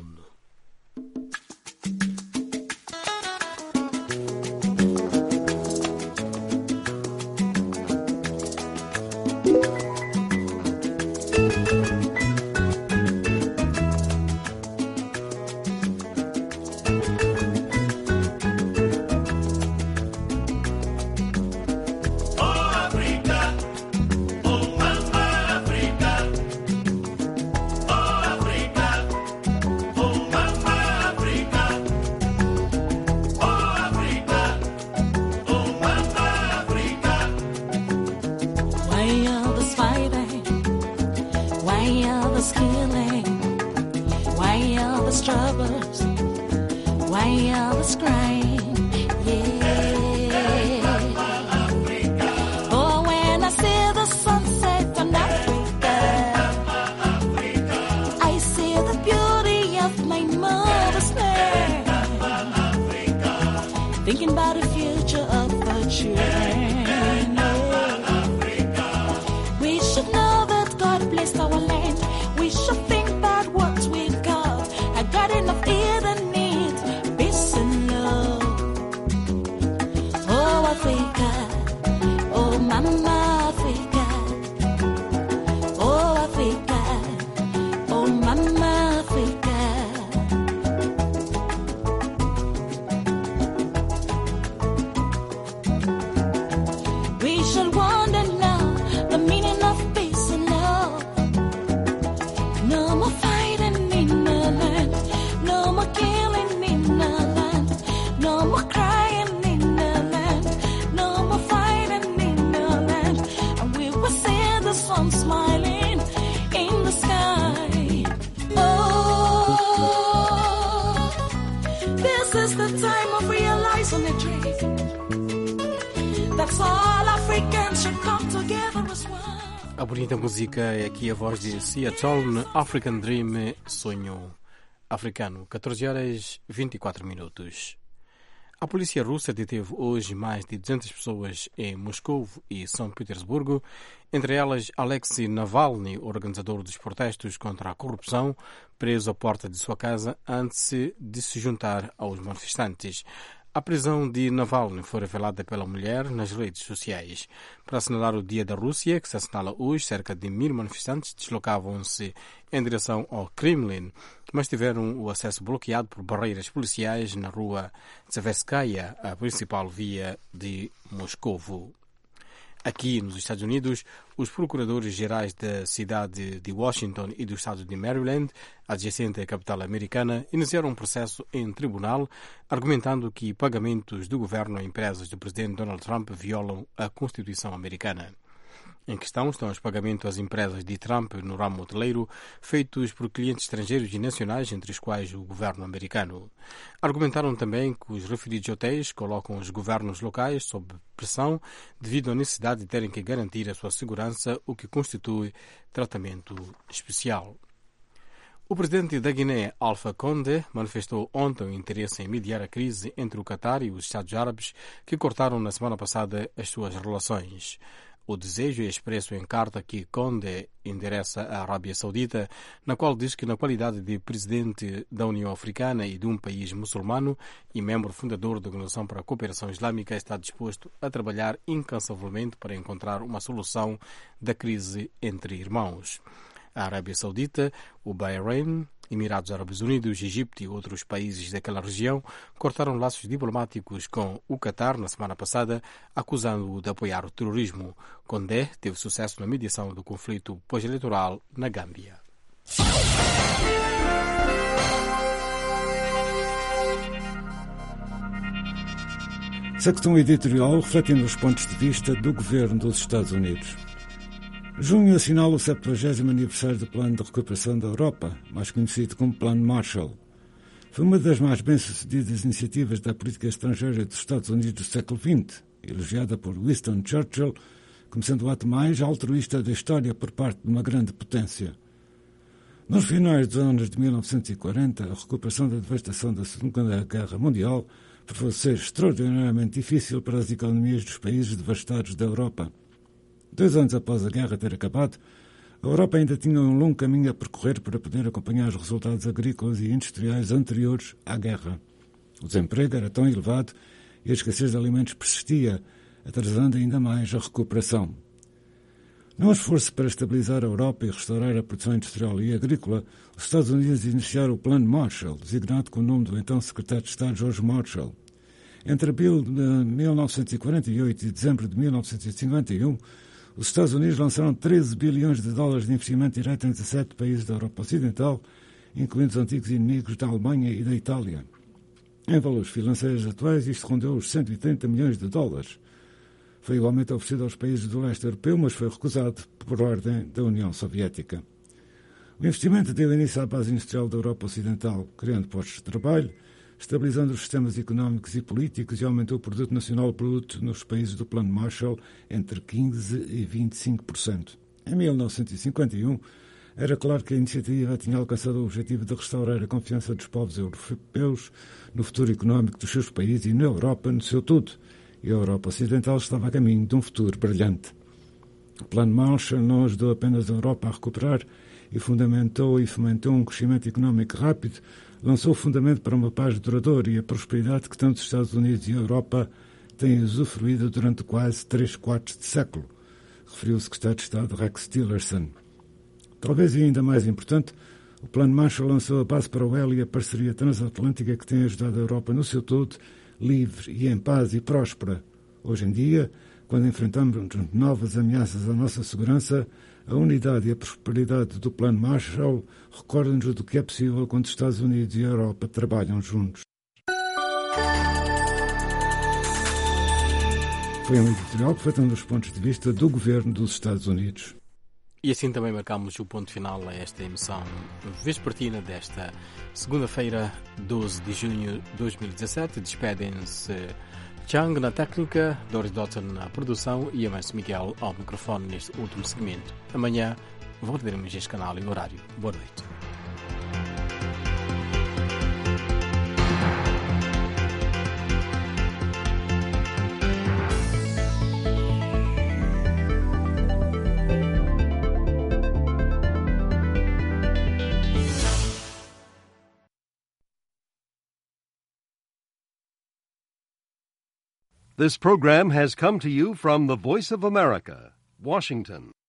Thinking about the future of the children. We should know that God blessed our land. We should think about what we've got. I got enough here that needs peace and love. Oh, Africa. Oh, Mama Africa. Oh, Africa. Oh, Mama Africa. We should wonder now the meaning of peace and love. No more fighting in the land. No more killing in the land. No more crying in the land. No more fighting in the land. And we will see the sun smiling in the sky. Oh, this is the time of realizing the dream. That's all Africans should come together as one. A bonita música é aqui a voz de Seattle, African Dream, sonho africano. 14h24. A polícia russa deteve hoje mais de 200 pessoas em Moscou e São Petersburgo, entre elas Alexei Navalny, organizador dos protestos contra a corrupção, preso à porta de sua casa antes de se juntar aos manifestantes. A prisão de Navalny foi revelada pela mulher nas redes sociais. Para assinalar o Dia da Rússia, que se assinala hoje, cerca de 1000 manifestantes deslocavam-se em direção ao Kremlin, mas tiveram o acesso bloqueado por barreiras policiais na rua Tverskaya, a principal via de Moscovo. Aqui nos Estados Unidos, os procuradores gerais da cidade de Washington e do estado de Maryland, adjacente à capital americana, iniciaram um processo em tribunal, argumentando que pagamentos do governo a empresas do presidente Donald Trump violam a Constituição americana. Em questão estão os pagamentos às empresas de Trump no ramo hoteleiro, feitos por clientes estrangeiros e nacionais, entre os quais o governo americano. Argumentaram também que os referidos hotéis colocam os governos locais sob pressão devido à necessidade de terem que garantir a sua segurança, o que constitui tratamento especial. O presidente da Guiné, Alpha Condé, manifestou ontem o interesse em mediar a crise entre o Catar e os Estados Árabes, que cortaram na semana passada as suas relações. O desejo é expresso em carta que Condé endereça à Arábia Saudita, na qual diz que, na qualidade de presidente da União Africana e de um país muçulmano e membro fundador da Organização para a Cooperação Islâmica, está disposto a trabalhar incansavelmente para encontrar uma solução da crise entre irmãos. A Arábia Saudita, o Bahrein, Emirados Árabes Unidos, Egito e outros países daquela região cortaram laços diplomáticos com o Catar na semana passada, acusando-o de apoiar o terrorismo. Condé teve sucesso na mediação do conflito pós-eleitoral na Gâmbia. Secção editorial refletindo os pontos de vista do governo dos Estados Unidos. Junho assinala o 70º aniversário do Plano de Recuperação da Europa, mais conhecido como Plano Marshall. Foi uma das mais bem-sucedidas iniciativas da política estrangeira dos Estados Unidos do século XX, elogiada por Winston Churchill como sendo o ato mais altruísta da história por parte de uma grande potência. Nos finais dos anos de 1940, a recuperação da devastação da Segunda Guerra Mundial provou ser extraordinariamente difícil para as economias dos países devastados da Europa. 2 anos após a guerra ter acabado, a Europa ainda tinha um longo caminho a percorrer para poder acompanhar os resultados agrícolas e industriais anteriores à guerra. O desemprego era tão elevado e a escassez de alimentos persistia, atrasando ainda mais a recuperação. Num esforço para estabilizar a Europa e restaurar a produção industrial e agrícola, os Estados Unidos iniciaram o Plano Marshall, designado com o nome do então secretário de Estado George Marshall. Entre abril de 1948 e dezembro de 1951, os Estados Unidos lançaram 13 bilhões de dólares de investimento direto em 17 países da Europa Ocidental, incluindo os antigos inimigos da Alemanha e da Itália. Em valores financeiros atuais, isto rondeu os 130 milhões de dólares. Foi igualmente oferecido aos países do leste europeu, mas foi recusado por ordem da União Soviética. O investimento deu início à base industrial da Europa Ocidental, criando postos de trabalho, estabilizando os sistemas económicos e políticos e aumentou o produto nacional bruto nos países do Plano Marshall entre 15% e 25%. Em 1951, era claro que a iniciativa tinha alcançado o objetivo de restaurar a confiança dos povos europeus no futuro económico dos seus países e na Europa no seu todo, e a Europa Ocidental estava a caminho de um futuro brilhante. O Plano Marshall não ajudou apenas a Europa a recuperar e fundamentou e fomentou um crescimento económico rápido, lançou o fundamento para uma paz duradoura e a prosperidade que tanto os Estados Unidos e a Europa têm usufruído durante quase 3/4 de século, referiu o secretário de Estado Rex Tillerson. Talvez e ainda mais importante, o Plano Marshall lançou a base para o elo e a parceria transatlântica que tem ajudado a Europa no seu todo, livre e em paz e próspera. Hoje em dia, quando enfrentamos novas ameaças à nossa segurança, a unidade e a prosperidade do Plano Marshall recordam-nos do que é possível quando os Estados Unidos e a Europa trabalham juntos. Foi um editorial refletindo os pontos de vista do governo dos Estados Unidos. E assim também marcamos o ponto final a esta emissão vespertina desta segunda-feira, 12 de junho de 2017. Despedem-se Chang na técnica, Doris Dotson na produção e Amancio Miguel ao microfone neste último segmento. Amanhã voltaremos este canal em horário. Boa noite. This program has come to you from the Voice of America, Washington.